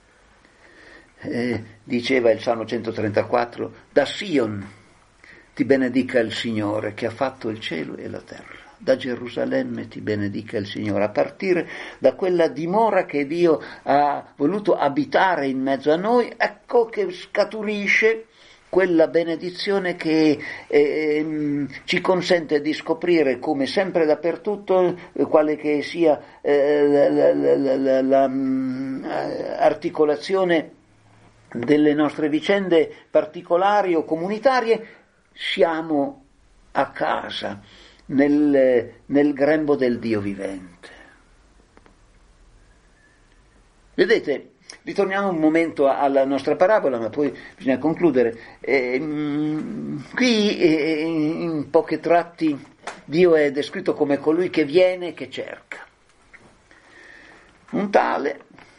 Eh, diceva il Salmo centotrentaquattro, da Sion ti benedica il Signore che ha fatto il cielo e la terra. Da Gerusalemme ti benedica il Signore, a partire da quella dimora che Dio ha voluto abitare in mezzo a noi, ecco che scaturisce quella benedizione che eh, ci consente di scoprire come sempre dappertutto, eh, quale che sia eh, la, la, la, la um, articolazione delle nostre vicende particolari o comunitarie, siamo a casa, nel, nel grembo del Dio vivente. Vedete, ritorniamo un momento alla nostra parabola, ma poi bisogna concludere. Eh, qui, eh, in pochi tratti, Dio è descritto come colui che viene e che cerca. Un tale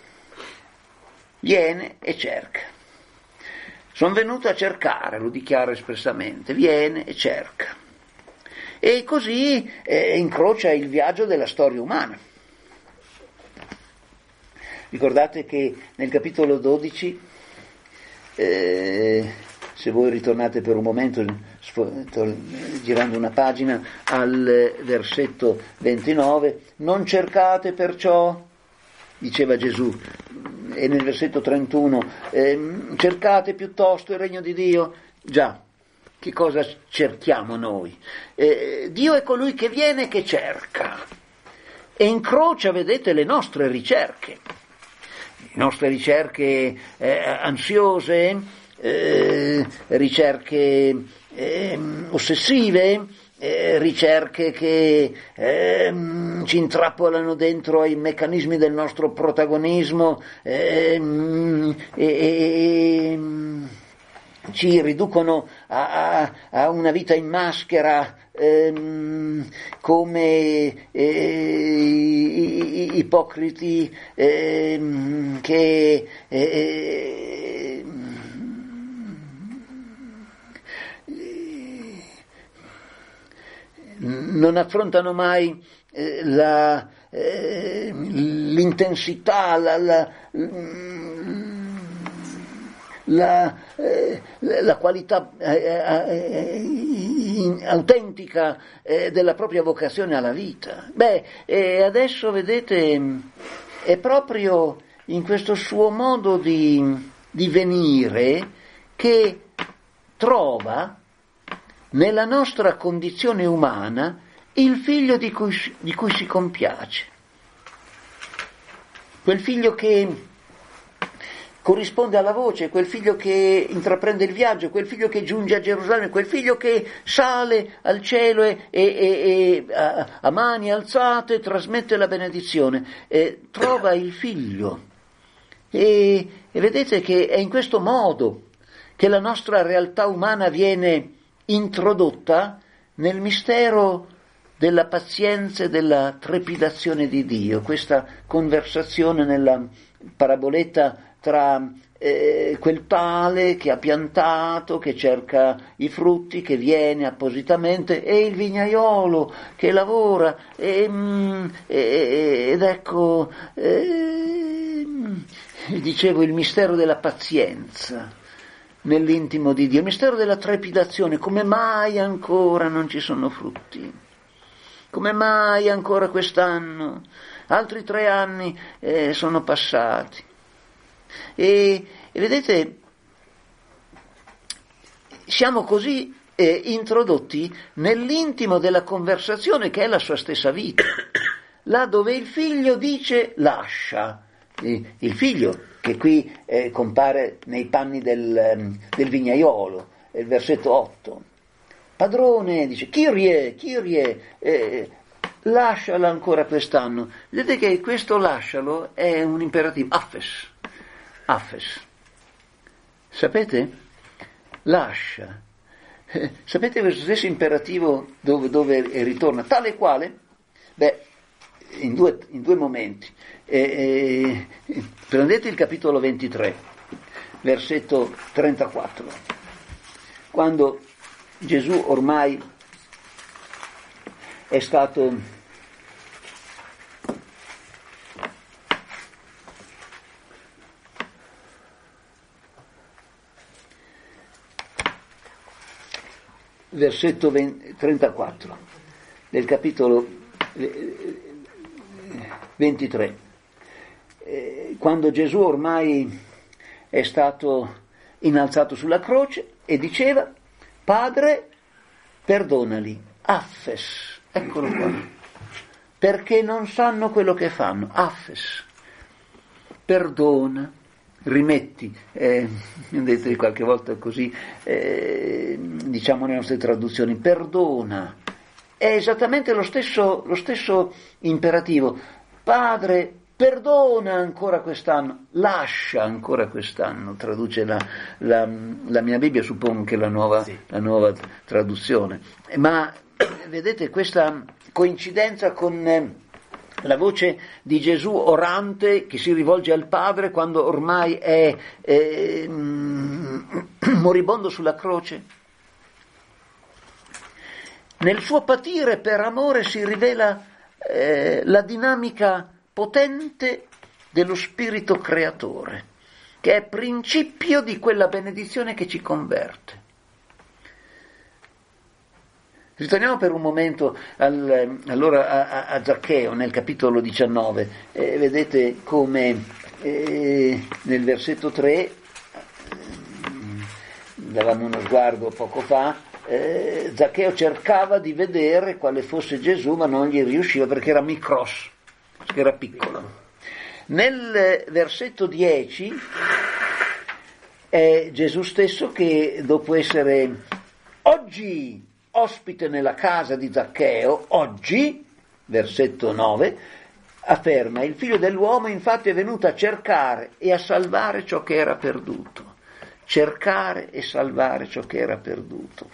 viene e cerca. Sono venuto a cercare, lo dichiara espressamente, viene e cerca. E così eh, incrocia il viaggio della storia umana. Ricordate che nel capitolo dodici, eh, se voi ritornate per un momento, girando una pagina, al versetto ventinove, non cercate perciò, diceva Gesù, e nel versetto trentuno, eh, cercate piuttosto il regno di Dio. Già, che cosa cerchiamo noi? Eh, Dio è colui che viene e che cerca e incrocia, vedete, le nostre ricerche, le nostre ricerche eh, ansiose, eh, ricerche eh, ossessive, Eh, ricerche che eh, ci intrappolano dentro ai meccanismi del nostro protagonismo eh, e, e ci riducono a, a, a una vita in maschera eh, come eh, ipocriti eh, che eh, non affrontano mai eh, la, eh, l'intensità, la, la, la, eh, la qualità eh, eh, autentica eh, della propria vocazione alla vita. Beh, e adesso vedete, è proprio in questo suo modo di, di venire che trova nella nostra condizione umana il figlio di cui, di cui si compiace, quel figlio che corrisponde alla voce, quel figlio che intraprende il viaggio, quel figlio che giunge a Gerusalemme, quel figlio che sale al cielo e, e, e, e a, a mani alzate trasmette la benedizione, e trova il figlio. E, e vedete che è in questo modo che la nostra realtà umana viene introdotta nel mistero della pazienza e della trepidazione di Dio, questa conversazione nella paraboletta tra eh, quel tale che ha piantato, che cerca i frutti, che viene appositamente, e il vignaiolo che lavora, e, mm, e, ed ecco, eh, dicevo, il mistero della pazienza nell'intimo di Dio, il mistero della trepidazione. Come mai ancora non ci sono frutti? Come mai ancora quest'anno? Altri tre anni eh, sono passati. E, e vedete, siamo così eh, introdotti nell'intimo della conversazione che è la sua stessa vita, là dove il figlio dice lascia, il figlio che qui eh, compare nei panni del, del vignaiolo, il versetto otto. Padrone, dice, Kyrie, Kyrie, eh, lasciala ancora quest'anno. Vedete che questo lascialo è un imperativo, affes, affes. Sapete? Lascia. Eh, sapete questo stesso imperativo dove, dove ritorna? Tale quale? Beh, in due, in due momenti. Eh, eh, prendete il capitolo ventitré, versetto trentaquattro, quando Gesù ormai è stato versetto venti, trentaquattro del capitolo ventitré, eh, quando Gesù ormai è stato innalzato sulla croce e diceva: Padre, perdonali, affes, eccolo qua, perché non sanno quello che fanno, affes, perdona, rimetti, eh, vedete qualche volta così, eh, diciamo nelle nostre traduzioni, perdona, è esattamente lo stesso, lo stesso imperativo. Padre, perdona ancora quest'anno, lascia ancora quest'anno, traduce la, la, la mia Bibbia, suppongo che la nuova, sì. la nuova traduzione. Ma vedete questa coincidenza con eh, la voce di Gesù orante che si rivolge al Padre quando ormai è eh, moribondo sulla croce. Nel suo patire per amore si rivela eh, la dinamica potente dello spirito creatore, che è principio di quella benedizione che ci converte. Ritorniamo per un momento al, allora a, a Zaccheo nel capitolo diciannove, eh, vedete come eh, nel versetto tre, eh, davamo uno sguardo poco fa, eh, Zaccheo cercava di vedere quale fosse Gesù, ma non gli riusciva perché era micros, perché era piccolo. Nel versetto dieci è Gesù stesso che, dopo essere oggi ospite nella casa di Zaccheo, oggi, versetto nove, afferma: il figlio dell'uomo infatti è venuto a cercare e a salvare ciò che era perduto. Cercare e salvare ciò che era perduto.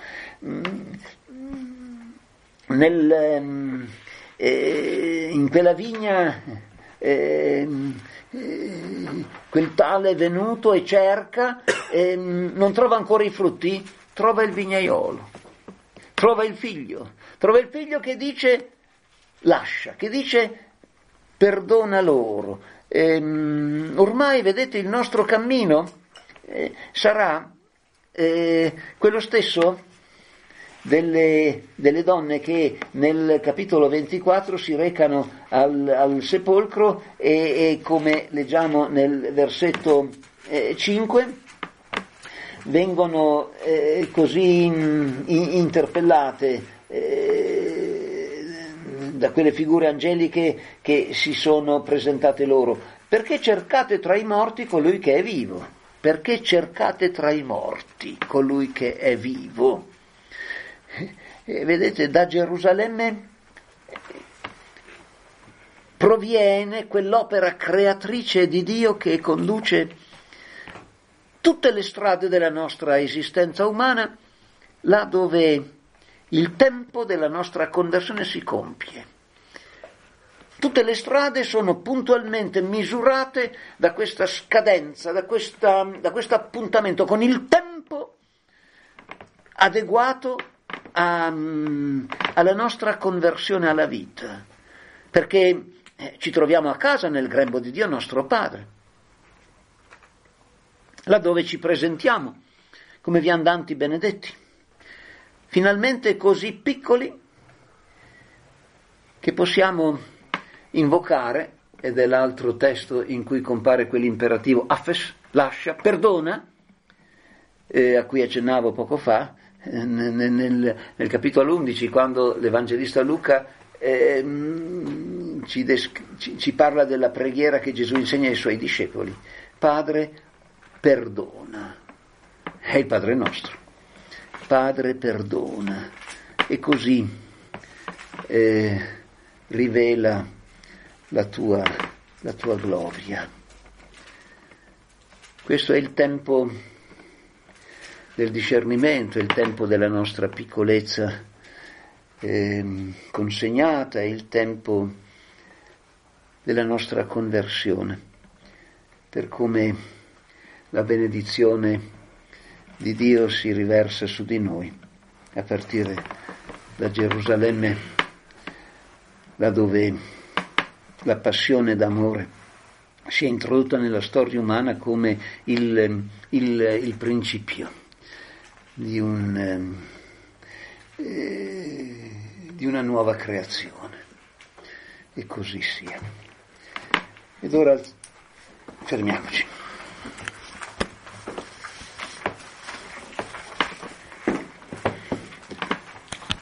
Nel, eh, in quella vigna eh, eh, quel tale è venuto e cerca, eh, non trova ancora i frutti, trova il vignaiolo, trova il figlio, trova il figlio che dice lascia, che dice perdona loro. Ehm, ormai vedete il nostro cammino eh, sarà eh, quello stesso delle, delle donne che nel capitolo ventiquattro si recano al, al sepolcro e, e come leggiamo nel versetto eh, cinque vengono eh, così in, in, interpellate eh, da quelle figure angeliche che si sono presentate loro. Perché cercate tra i morti colui che è vivo? Perché cercate tra i morti colui che è vivo? E vedete, da Gerusalemme proviene quell'opera creatrice di Dio che conduce tutte le strade della nostra esistenza umana, là dove il tempo della nostra conversione si compie. Tutte le strade sono puntualmente misurate da questa scadenza, da, questa, da questo appuntamento con il tempo adeguato a, alla nostra conversione alla vita, perché eh, ci troviamo a casa nel grembo di Dio nostro Padre, laddove ci presentiamo come viandanti benedetti, finalmente così piccoli che possiamo invocare, ed è l'altro testo in cui compare quell'imperativo affes, lascia, perdona, eh, a cui accennavo poco fa, eh, nel, nel, nel capitolo undici, quando l'Evangelista Luca eh, ci, des, ci, ci parla della preghiera che Gesù insegna ai suoi discepoli. Padre, perdona. È il Padre nostro. Padre, perdona. E così eh, rivela la tua, la tua gloria. Questo è il tempo del discernimento, è il tempo della nostra piccolezza eh, consegnata, è il tempo della nostra conversione, per come la benedizione di Dio si riversa su di noi, a partire da Gerusalemme, là dove la passione d'amore si è introdotta nella storia umana come il, il, il principio di, un, eh, di una nuova creazione. E così sia. Ed ora fermiamoci.